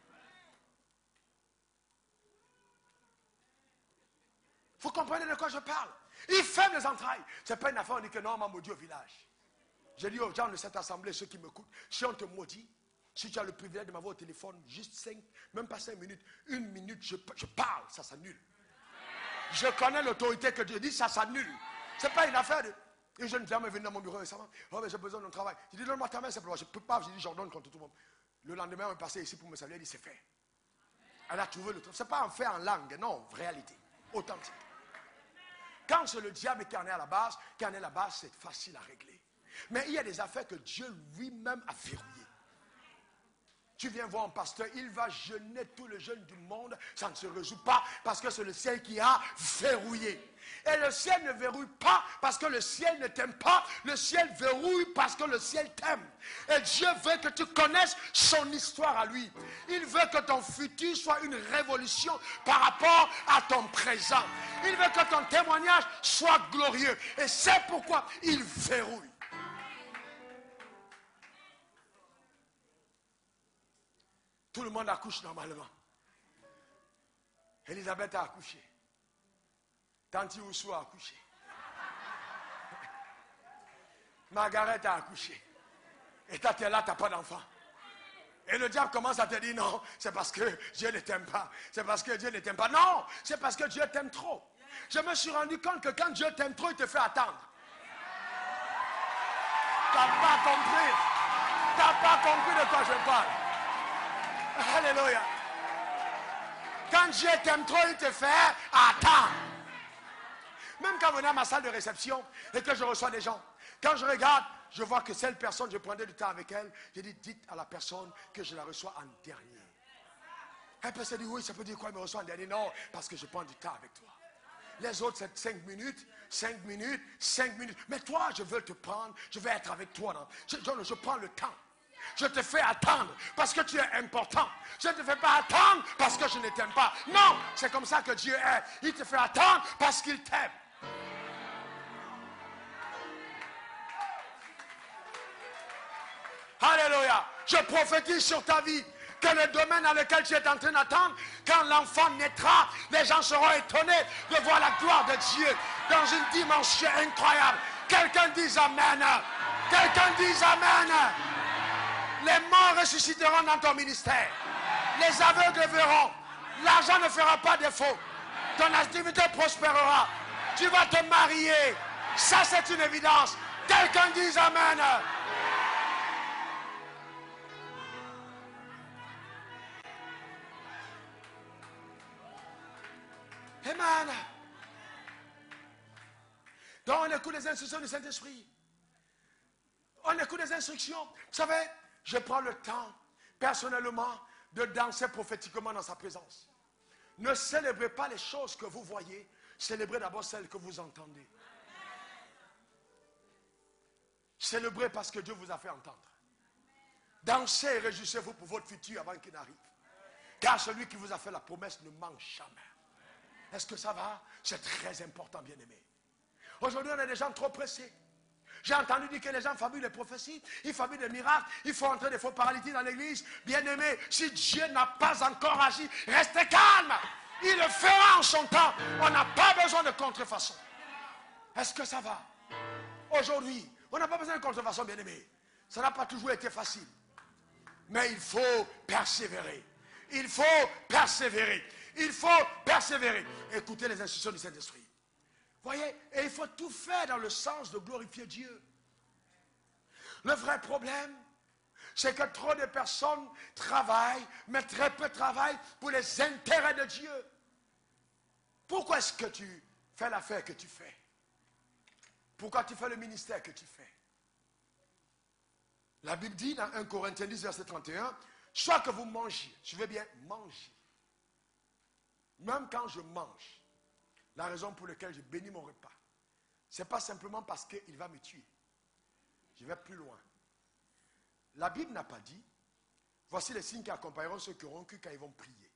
Vous comprenez de quoi je parle? Il ferme les entrailles. Ce n'est pas une affaire, on dit que non, on m'a maudit au village. J'ai dit aux gens de cette assemblée, ceux qui m'écoutent, si on te maudit, si tu as le privilège de m'avoir au téléphone, juste 5, même pas 5 minutes, 1 minute, je parle, ça s'annule. Je connais l'autorité que Dieu dit, ça s'annule. Ce n'est pas une affaire de... Une jeune femme est venue dans mon bureau récemment. Oh, mais j'ai besoin d'un travail. J'ai dit, donne-moi ta main simplement. Je ne peux pas. J'ai dit, j'ordonne contre tout le monde. Le lendemain, on est passé ici pour me saluer. Elle dit, c'est fait. Elle a trouvé le truc. Ce n'est pas un fait en langue, non, réalité. Authentique. Quand c'est le diable qui en est à la base, c'est facile à régler. Mais il y a des affaires que Dieu lui-même a verrouillées. Tu viens voir un pasteur, il va jeûner tout le jeûne du monde, ça ne se résout pas parce que c'est le ciel qui a verrouillé. Et le ciel ne verrouille pas parce que le ciel ne t'aime pas, le ciel verrouille parce que le ciel t'aime. Et Dieu veut que tu connaisses son histoire à lui. Il veut que ton futur soit une révolution par rapport à ton présent. Il veut que ton témoignage soit glorieux. Et c'est pourquoi il verrouille. Tout le monde accouche normalement. Elisabeth a accouché. Tanti Oussou a accouché. Margaret a accouché. Et toi, tu es là, tu n'as pas d'enfant. Et le diable commence à te dire non, c'est parce que Dieu ne t'aime pas. C'est parce que Dieu ne t'aime pas. Non, c'est parce que Dieu t'aime trop. Je me suis rendu compte que quand Dieu t'aime trop, il te fait attendre. Tu n'as pas compris. Tu n'as pas compris de quoi je parle. Alléluia. Quand Dieu t'aime trop, il te fait attendre. Même quand on est à ma salle de réception et que je reçois des gens, quand je regarde, je vois que cette personne, je prenais du temps avec elle, je dis, dites à la personne que je la reçois en dernier. Elle peut se dire, oui, ça peut dire quoi, elle me reçoit en dernier? Non, parce que je prends du temps avec toi. Les autres, c'est 5 minutes, 5 minutes, 5 minutes. Mais toi, je veux te prendre, je veux être avec toi. Je prends le temps. Je te fais attendre parce que tu es important. Je ne te fais pas attendre parce que je ne t'aime pas. Non, c'est comme ça que Dieu est. Il te fait attendre parce qu'il t'aime. Alléluia. Je prophétise sur ta vie que le domaine dans lequel tu es en train d'attendre, quand l'enfant naîtra, les gens seront étonnés de voir la gloire de Dieu dans une dimension incroyable. Quelqu'un dise Amen. Quelqu'un dise Amen. Les morts ressusciteront dans ton ministère. Les aveugles verront. L'argent ne fera pas défaut. Ton activité prospérera. Tu vas te marier. Ça, c'est une évidence. Quelqu'un dise Amen. Amen. Donc, on écoute les instructions du Saint-Esprit. On écoute les instructions. Vous savez, je prends le temps, personnellement, de danser prophétiquement dans sa présence. Ne célébrez pas les choses que vous voyez, célébrez d'abord celles que vous entendez. Célébrez parce que Dieu vous a fait entendre. Dansez et réjouissez-vous pour votre futur avant qu'il n'arrive. Car celui qui vous a fait la promesse ne manque jamais. Est-ce que ça va? C'est très important, bien-aimé. Aujourd'hui, on a des gens trop pressés. J'ai entendu dire que les gens fabulent les prophéties, ils fabulent des miracles, il faut entrer des faux paralytiques dans l'église. Bien-aimé, si Dieu n'a pas encore agi, restez calme. Il le fera en son temps. On n'a pas besoin de contrefaçon. Est-ce que ça va? Aujourd'hui, on n'a pas besoin de contrefaçon, bien-aimé. Ça n'a pas toujours été facile. Mais il faut persévérer. Il faut persévérer. Il faut persévérer. Écoutez les instructions du Saint-Esprit. Voyez, et il faut tout faire dans le sens de glorifier Dieu. Le vrai problème, c'est que trop de personnes travaillent, mais très peu travaillent pour les intérêts de Dieu. Pourquoi est-ce que tu fais l'affaire que tu fais. Pourquoi tu fais le ministère que tu fais? La Bible dit dans 1 Corinthiens 10, verset 31, soit que vous mangiez, je veux bien manger. Même quand je mange, la raison pour laquelle je bénis mon repas, ce n'est pas simplement parce qu'il va me tuer. Je vais plus loin. La Bible n'a pas dit, voici les signes qui accompagneront ceux qui auront cru quand ils vont prier.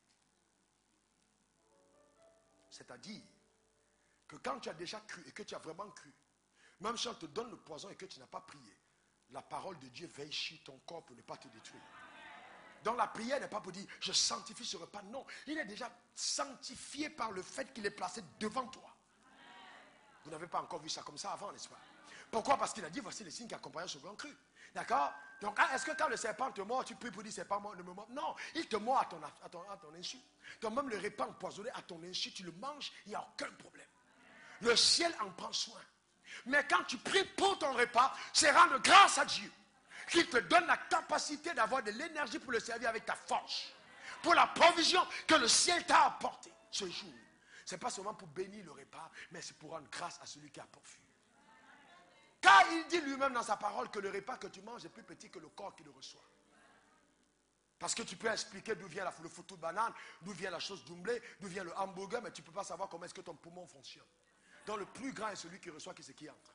C'est-à-dire que quand tu as déjà cru et que tu as vraiment cru, même si on te donne le poison et que tu n'as pas prié, la parole de Dieu veille sur ton corps pour ne pas te détruire. Donc la prière n'est pas pour dire je sanctifie ce repas. Non, il est déjà sanctifié par le fait qu'il est placé devant toi. Vous n'avez pas encore vu ça comme ça avant, n'est-ce pas? Pourquoi? Parce qu'il a dit voici les signes qui accompagnent ceux qui ont cru. D'accord? Donc est-ce que quand le serpent te mord, tu pries pour dire c'est pas moi, ne me mord? Non, il te mord à ton insu. Donc même le repas empoisonné à ton insu, tu le manges, il n'y a aucun problème. Le ciel en prend soin. Mais quand tu pries pour ton repas, c'est rendre grâce à Dieu qui te donne la capacité d'avoir de l'énergie pour le servir avec ta force. Pour la provision que le ciel t'a apportée ce jour. Ce n'est pas seulement pour bénir le repas, mais c'est pour rendre grâce à celui qui a pourvu. Car il dit lui-même dans sa parole que le repas que tu manges est plus petit que le corps qui le reçoit. Parce que tu peux expliquer d'où vient le foutu de banane, d'où vient la chose doublée, d'où vient le hamburger, mais tu ne peux pas savoir comment est-ce que ton poumon fonctionne. Donc le plus grand est celui qui reçoit, qui c'est qui entre.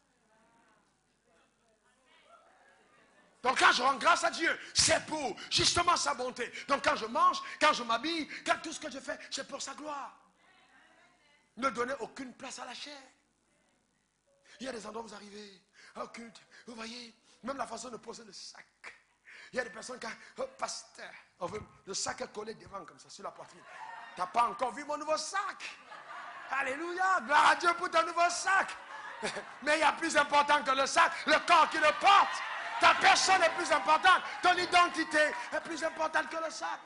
Donc quand je rends grâce à Dieu, c'est pour justement sa bonté. Donc quand je mange, quand je m'habille, quand tout ce que je fais, c'est pour sa gloire. Ne donnez aucune place à la chair. Il y a des endroits où vous arrivez, au culte, vous voyez, même la façon de poser le sac. Il y a des personnes qui ont, pasteur, le sac est collé devant comme ça, sur la poitrine. Tu n'as pas encore vu mon nouveau sac? Alléluia, gloire à Dieu pour ton nouveau sac. Mais il y a plus important que le sac, le corps qui le porte. Ta personne est plus importante. Ton identité est plus importante que le sac.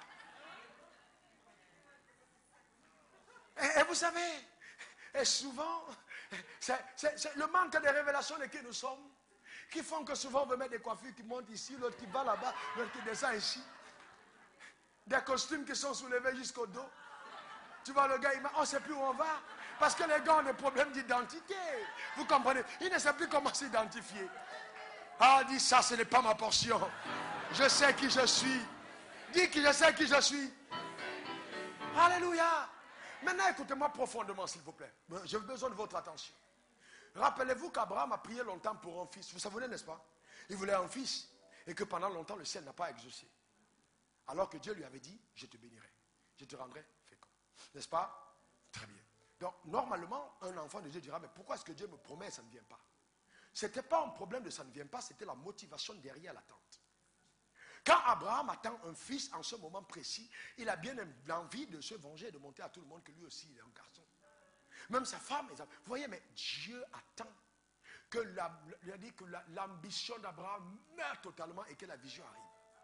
Et vous savez, et souvent, c'est le manque de révélation de qui nous sommes qui font que souvent on veut mettre des coiffures qui montent ici, l'autre qui va là-bas, l'autre qui descend ici. Des costumes qui sont soulevés jusqu'au dos. Tu vois, le gars, on ne sait plus où on va. Parce que les gars ont des problèmes d'identité. Vous comprenez? Ils ne savent plus comment s'identifier. Ah, dis ça, ce n'est pas ma portion. Je sais qui je suis. Dis que je sais qui je suis. Alléluia. Maintenant, écoutez-moi profondément, s'il vous plaît. J'ai besoin de votre attention. Rappelez-vous qu'Abraham a prié longtemps pour un fils. Vous savez, n'est-ce pas? Il voulait un fils. Et que pendant longtemps, le ciel n'a pas exaucé. Alors que Dieu lui avait dit, je te bénirai. Je te rendrai fécond. N'est-ce pas? Très bien. Donc, normalement, un enfant de Dieu dira, mais pourquoi est-ce que Dieu me promet et ça ne vient pas? Ce n'était pas un problème de ça ne vient pas, c'était la motivation derrière l'attente. Quand Abraham attend un fils en ce moment précis, il a bien l'envie de se venger, de montrer à tout le monde que lui aussi, il est un garçon. Même sa femme, vous voyez, mais Dieu attend que l'ambition d'Abraham meure totalement et que la vision arrive.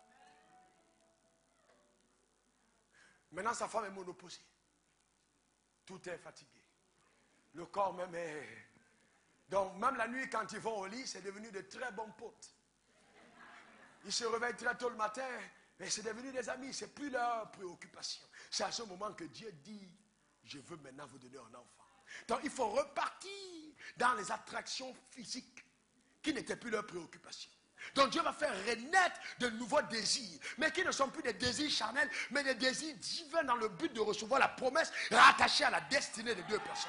Maintenant, sa femme est monoposée. Tout est fatigué. Le corps même est... Donc, même la nuit, quand ils vont au lit, c'est devenu de très bons potes. Ils se réveillent très tôt le matin, mais c'est devenu des amis. Ce n'est plus leur préoccupation. C'est à ce moment que Dieu dit, je veux maintenant vous donner un enfant. Donc, il faut repartir dans les attractions physiques qui n'étaient plus leur préoccupation. Donc, Dieu va faire renaître de nouveaux désirs, mais qui ne sont plus des désirs charnels, mais des désirs divins dans le but de recevoir la promesse rattachée à la destinée des deux personnes.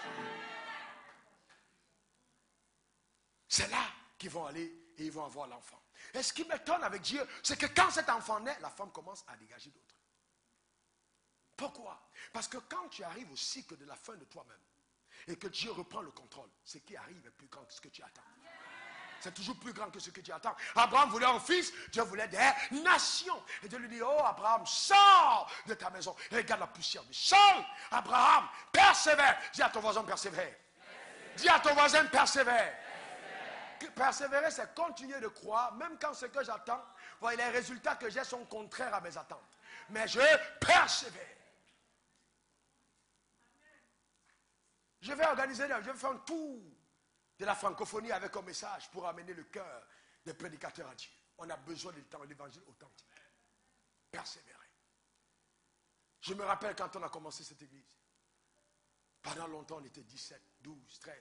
C'est là qu'ils vont aller et ils vont avoir l'enfant. Et ce qui m'étonne avec Dieu, c'est que quand cet enfant naît, la femme commence à dégager d'autres. Pourquoi? Parce que quand tu arrives au cycle de la fin de toi-même et que Dieu reprend le contrôle, ce qui arrive est plus grand que ce que tu attends. C'est toujours plus grand que ce que tu attends. Abraham voulait un fils, Dieu voulait des nations. Et Dieu lui dit, oh Abraham, sors de ta maison. Et regarde la poussière du sol. Abraham, persévère. Dis à ton voisin, persévère. Dis à ton voisin, persévère. Persévérer, c'est continuer de croire, même quand ce que j'attends, voyez, les résultats que j'ai sont contraires à mes attentes. Mais je persévère. Je vais faire un tour de la francophonie avec un message pour amener le cœur des prédicateurs à Dieu. On a besoin de l'évangile authentique. Persévérer. Je me rappelle quand on a commencé cette église. Pendant longtemps, on était 17, 12, 13.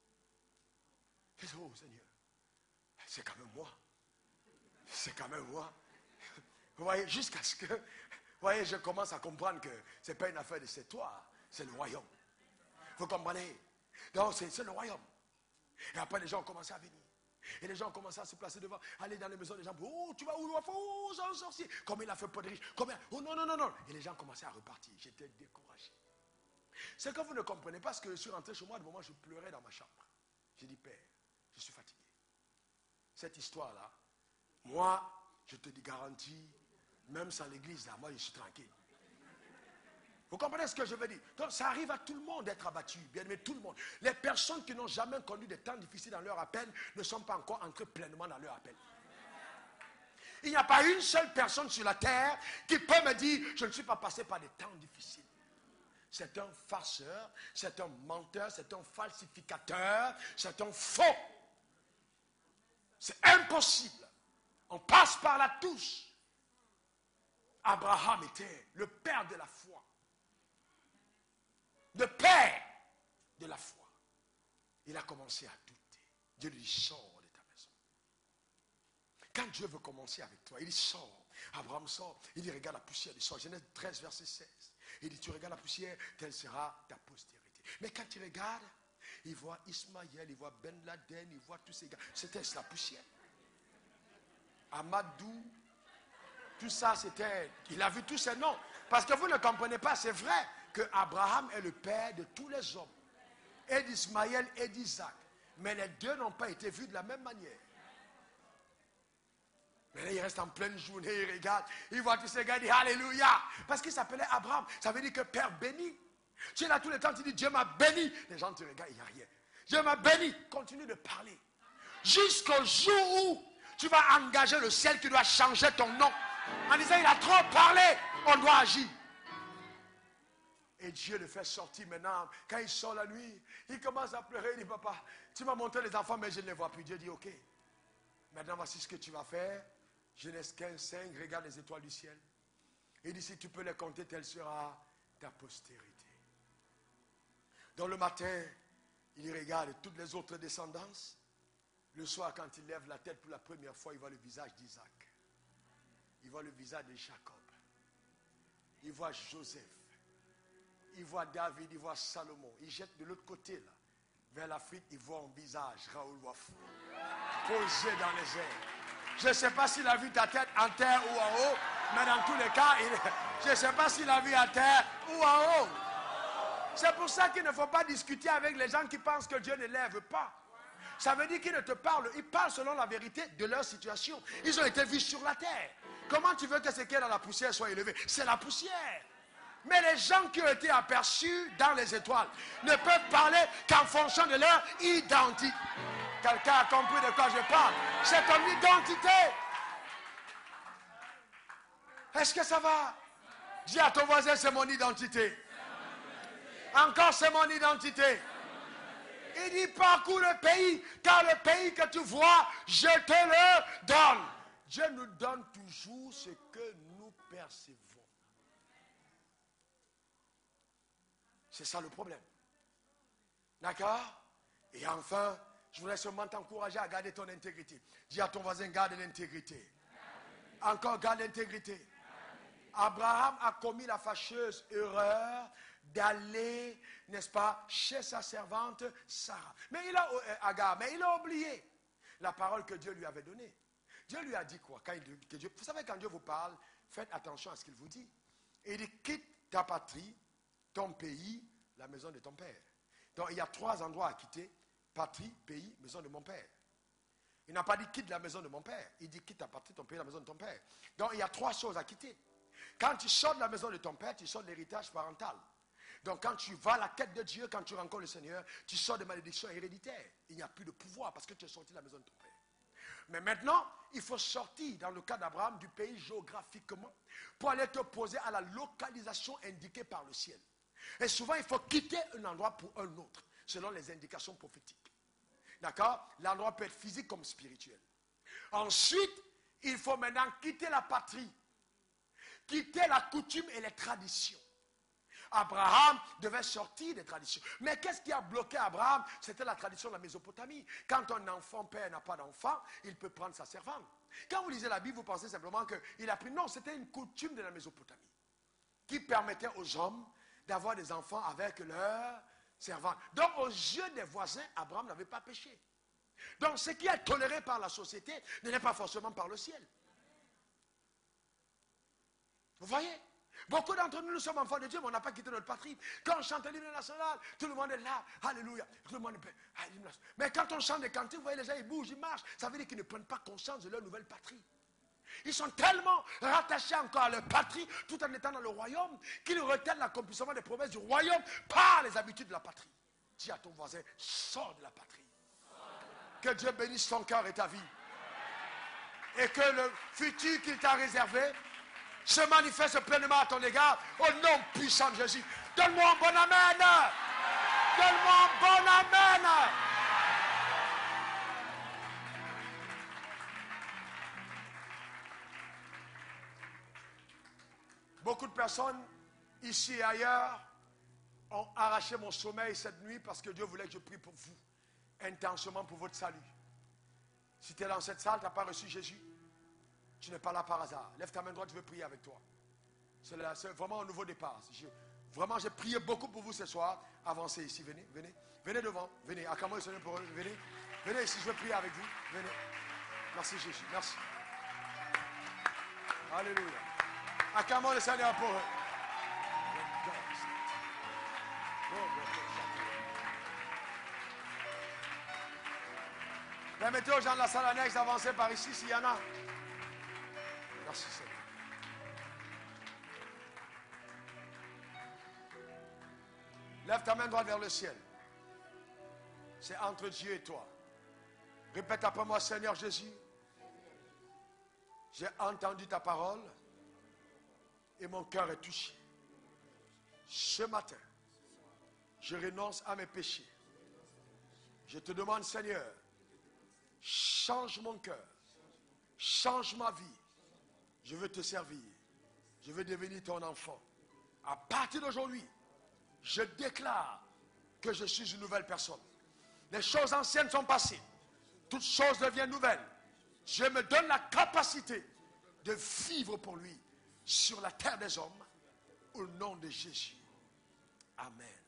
Oh Seigneur, c'est quand même moi. C'est quand même moi. Vous voyez, jusqu'à ce que, vous voyez, je commence à comprendre que ce n'est pas une affaire de c'est toi, c'est le royaume. Vous comprenez? Donc, c'est le royaume. Et après, les gens ont commencé à venir. Et les gens ont commencé à se placer devant, aller dans les maisons des gens. Oh, tu vas où? Oh, c'est un sorcier. Combien il a fait pour des riches? Combien? Oh, non, non, non, non. Et les gens commençaient à repartir. J'étais découragé. C'est que vous ne comprenez pas, parce que je suis rentré chez moi, de moment, je pleurais dans ma chambre. J'ai dit, Père, je suis fatigué. Cette histoire-là, moi, je te dis garantie, même sans l'église, là, moi, je suis tranquille. Vous comprenez ce que je veux dire? Donc, ça arrive à tout le monde d'être abattu, bien aimé, tout le monde. Les personnes qui n'ont jamais connu des temps difficiles dans leur appel ne sont pas encore entrées pleinement dans leur appel. Il n'y a pas une seule personne sur la terre qui peut me dire, je ne suis pas passé par des temps difficiles. C'est un farceur, c'est un menteur, c'est un falsificateur, c'est un faux. C'est impossible. On passe par là tous. Abraham était le père de la foi. Le père de la foi. Il a commencé à douter. Dieu lui dit, sors de ta maison. Quand Dieu veut commencer avec toi, il dit, sors. Abraham sort. Il dit, regarde la poussière du sol. Genèse 13, verset 16. Il dit, tu regardes la poussière, telle sera ta postérité. Mais quand tu regardes, il voit Ismaël, il voit Ben Laden, il voit tous ces gars. C'était la poussière. Amadou, tout ça, c'était... Il a vu tous ces noms. Parce que vous ne comprenez pas, c'est vrai que Abraham est le père de tous les hommes. Et d'Ismaël et d'Isaac. Mais les deux n'ont pas été vus de la même manière. Mais là, il reste en pleine journée, il regarde, il voit tous ces gars, il dit Alléluia. Parce qu'il s'appelait Abraham. Ça veut dire que Père béni. Tu es là tout le temps, tu dis Dieu m'a béni. Les gens te regardent, il n'y a rien. Dieu m'a béni. Continue de parler. Jusqu'au jour où tu vas engager le ciel qui doit changer ton nom. En disant, il a trop parlé, on doit agir. Et Dieu le fait sortir maintenant. Quand il sort la nuit, il commence à pleurer. Il dit, papa, tu m'as montré les enfants, mais je ne les vois plus. Dieu dit, ok. Maintenant, voici ce que tu vas faire. Genèse 15, 5, regarde les étoiles du ciel. Il dit, si tu peux les compter, telle sera ta postérité. Dans le matin, il regarde toutes les autres descendances. Le soir, quand il lève la tête pour la première fois, il voit le visage d'Isaac. Il voit le visage de Jacob. Il voit Joseph. Il voit David, il voit Salomon. Il jette de l'autre côté, là, vers l'Afrique, il voit un visage, Raoul Wafou, posé dans les airs. Je ne sais pas s'il a vu ta tête en terre ou en haut, mais dans tous les cas, je ne sais pas s'il a vu à terre ou en haut. C'est pour ça qu'il ne faut pas discuter avec les gens qui pensent que Dieu ne lève pas. Ça veut dire qu'ils ne te parlent, ils parlent selon la vérité de leur situation. Ils ont été vus sur la terre. Comment tu veux que ce qui est dans la poussière soit élevé? C'est la poussière. Mais les gens qui ont été aperçus dans les étoiles ne peuvent parler qu'en fonction de leur identité. Quelqu'un a compris de quoi je parle? C'est ton identité. Est-ce que ça va? Dis à ton voisin, c'est mon identité. Encore, c'est mon identité. Il dit, parcours le pays, car le pays que tu vois, je te le donne. Dieu nous donne toujours ce que nous percevons. C'est ça le problème. D'accord? Et enfin, je voudrais seulement t'encourager à garder ton intégrité. Dis à ton voisin, garde l'intégrité. Encore, garde l'intégrité. Abraham a commis la fâcheuse erreur d'aller, n'est-ce pas, chez sa servante Sarah. Mais il a, Agar, mais il a oublié la parole que Dieu lui avait donnée. Dieu lui a dit quoi? Vous savez, quand Dieu vous parle, faites attention à ce qu'il vous dit. Et il dit, quitte ta patrie, ton pays, la maison de ton père. Donc il y a 3 endroits à quitter: patrie, pays, maison de mon père. Il n'a pas dit quitte la maison de mon père. Il dit quitte ta patrie, ton pays, la maison de ton père. Donc il y a 3 choses à quitter. Quand tu sors de la maison de ton père, tu sors de l'héritage parental. Donc quand tu vas à la quête de Dieu, quand tu rencontres le Seigneur, tu sors de malédictions héréditaires. Il n'y a plus de pouvoir parce que tu es sorti de la maison de ton père. Mais maintenant, il faut sortir, dans le cas d'Abraham, du pays géographiquement pour aller te poser à la localisation indiquée par le ciel. Et souvent, il faut quitter un endroit pour un autre, selon les indications prophétiques. D'accord? L'endroit peut être physique comme spirituel. Ensuite, il faut maintenant quitter la patrie, quitter la coutume et les traditions. Abraham devait sortir des traditions. Mais qu'est-ce qui a bloqué Abraham? C'était la tradition de la Mésopotamie. Quand un enfant père n'a pas d'enfant, il peut prendre sa servante. Quand vous lisez la Bible, vous pensez simplement qu'il a pris... Non, c'était une coutume de la Mésopotamie qui permettait aux hommes d'avoir des enfants avec leurs servantes. Donc, aux yeux des voisins, Abraham n'avait pas péché. Donc, ce qui est toléré par la société ne l'est pas forcément par le ciel. Vous voyez? Beaucoup d'entre nous, nous sommes enfants de Dieu, mais on n'a pas quitté notre patrie. Quand on chante l'hymne national, tout le monde est là. Alléluia. Tout le monde est... Mais quand on chante des cantiques, vous voyez, les gens, ils bougent, ils marchent. Ça veut dire qu'ils ne prennent pas conscience de leur nouvelle patrie. Ils sont tellement rattachés encore à leur patrie, tout en étant dans le royaume, qu'ils retiennent l'accomplissement des promesses du royaume par les habitudes de la patrie. Dis à ton voisin, sors de la patrie. Que Dieu bénisse ton cœur et ta vie. Et que le futur qu'il t'a réservé se manifeste pleinement à ton égard, au nom puissant de Jésus. Donne-moi un bon amen. Donne-moi un bon amen. Beaucoup de personnes, ici et ailleurs, ont arraché mon sommeil cette nuit parce que Dieu voulait que je prie pour vous, intensément pour votre salut. Si tu es dans cette salle, tu n'as pas reçu Jésus, tu n'es pas là par hasard. Lève ta main droite, je veux prier avec toi. C'est vraiment un nouveau départ. Vraiment, j'ai prié beaucoup pour vous ce soir. Avancez ici, venez, venez. Venez devant, venez. Acclamons le Seigneur pour eux, venez. Venez ici, je veux prier avec vous. Venez. Merci Jésus, merci. Alléluia. Acclamons le Seigneur pour eux. Permettez aux gens de la salle annexe d'avancer par ici s'il y en a. Merci Seigneur. Lève ta main droite vers le ciel. C'est entre Dieu et toi. Répète après moi, Seigneur Jésus. J'ai entendu ta parole et mon cœur est touché. Ce matin, je renonce à mes péchés. Je te demande, Seigneur, change mon cœur, change ma vie. Je veux te servir. Je veux devenir ton enfant. À partir d'aujourd'hui, je déclare que je suis une nouvelle personne. Les choses anciennes sont passées. Toutes choses deviennent nouvelles. Je me donne la capacité de vivre pour lui sur la terre des hommes. Au nom de Jésus. Amen.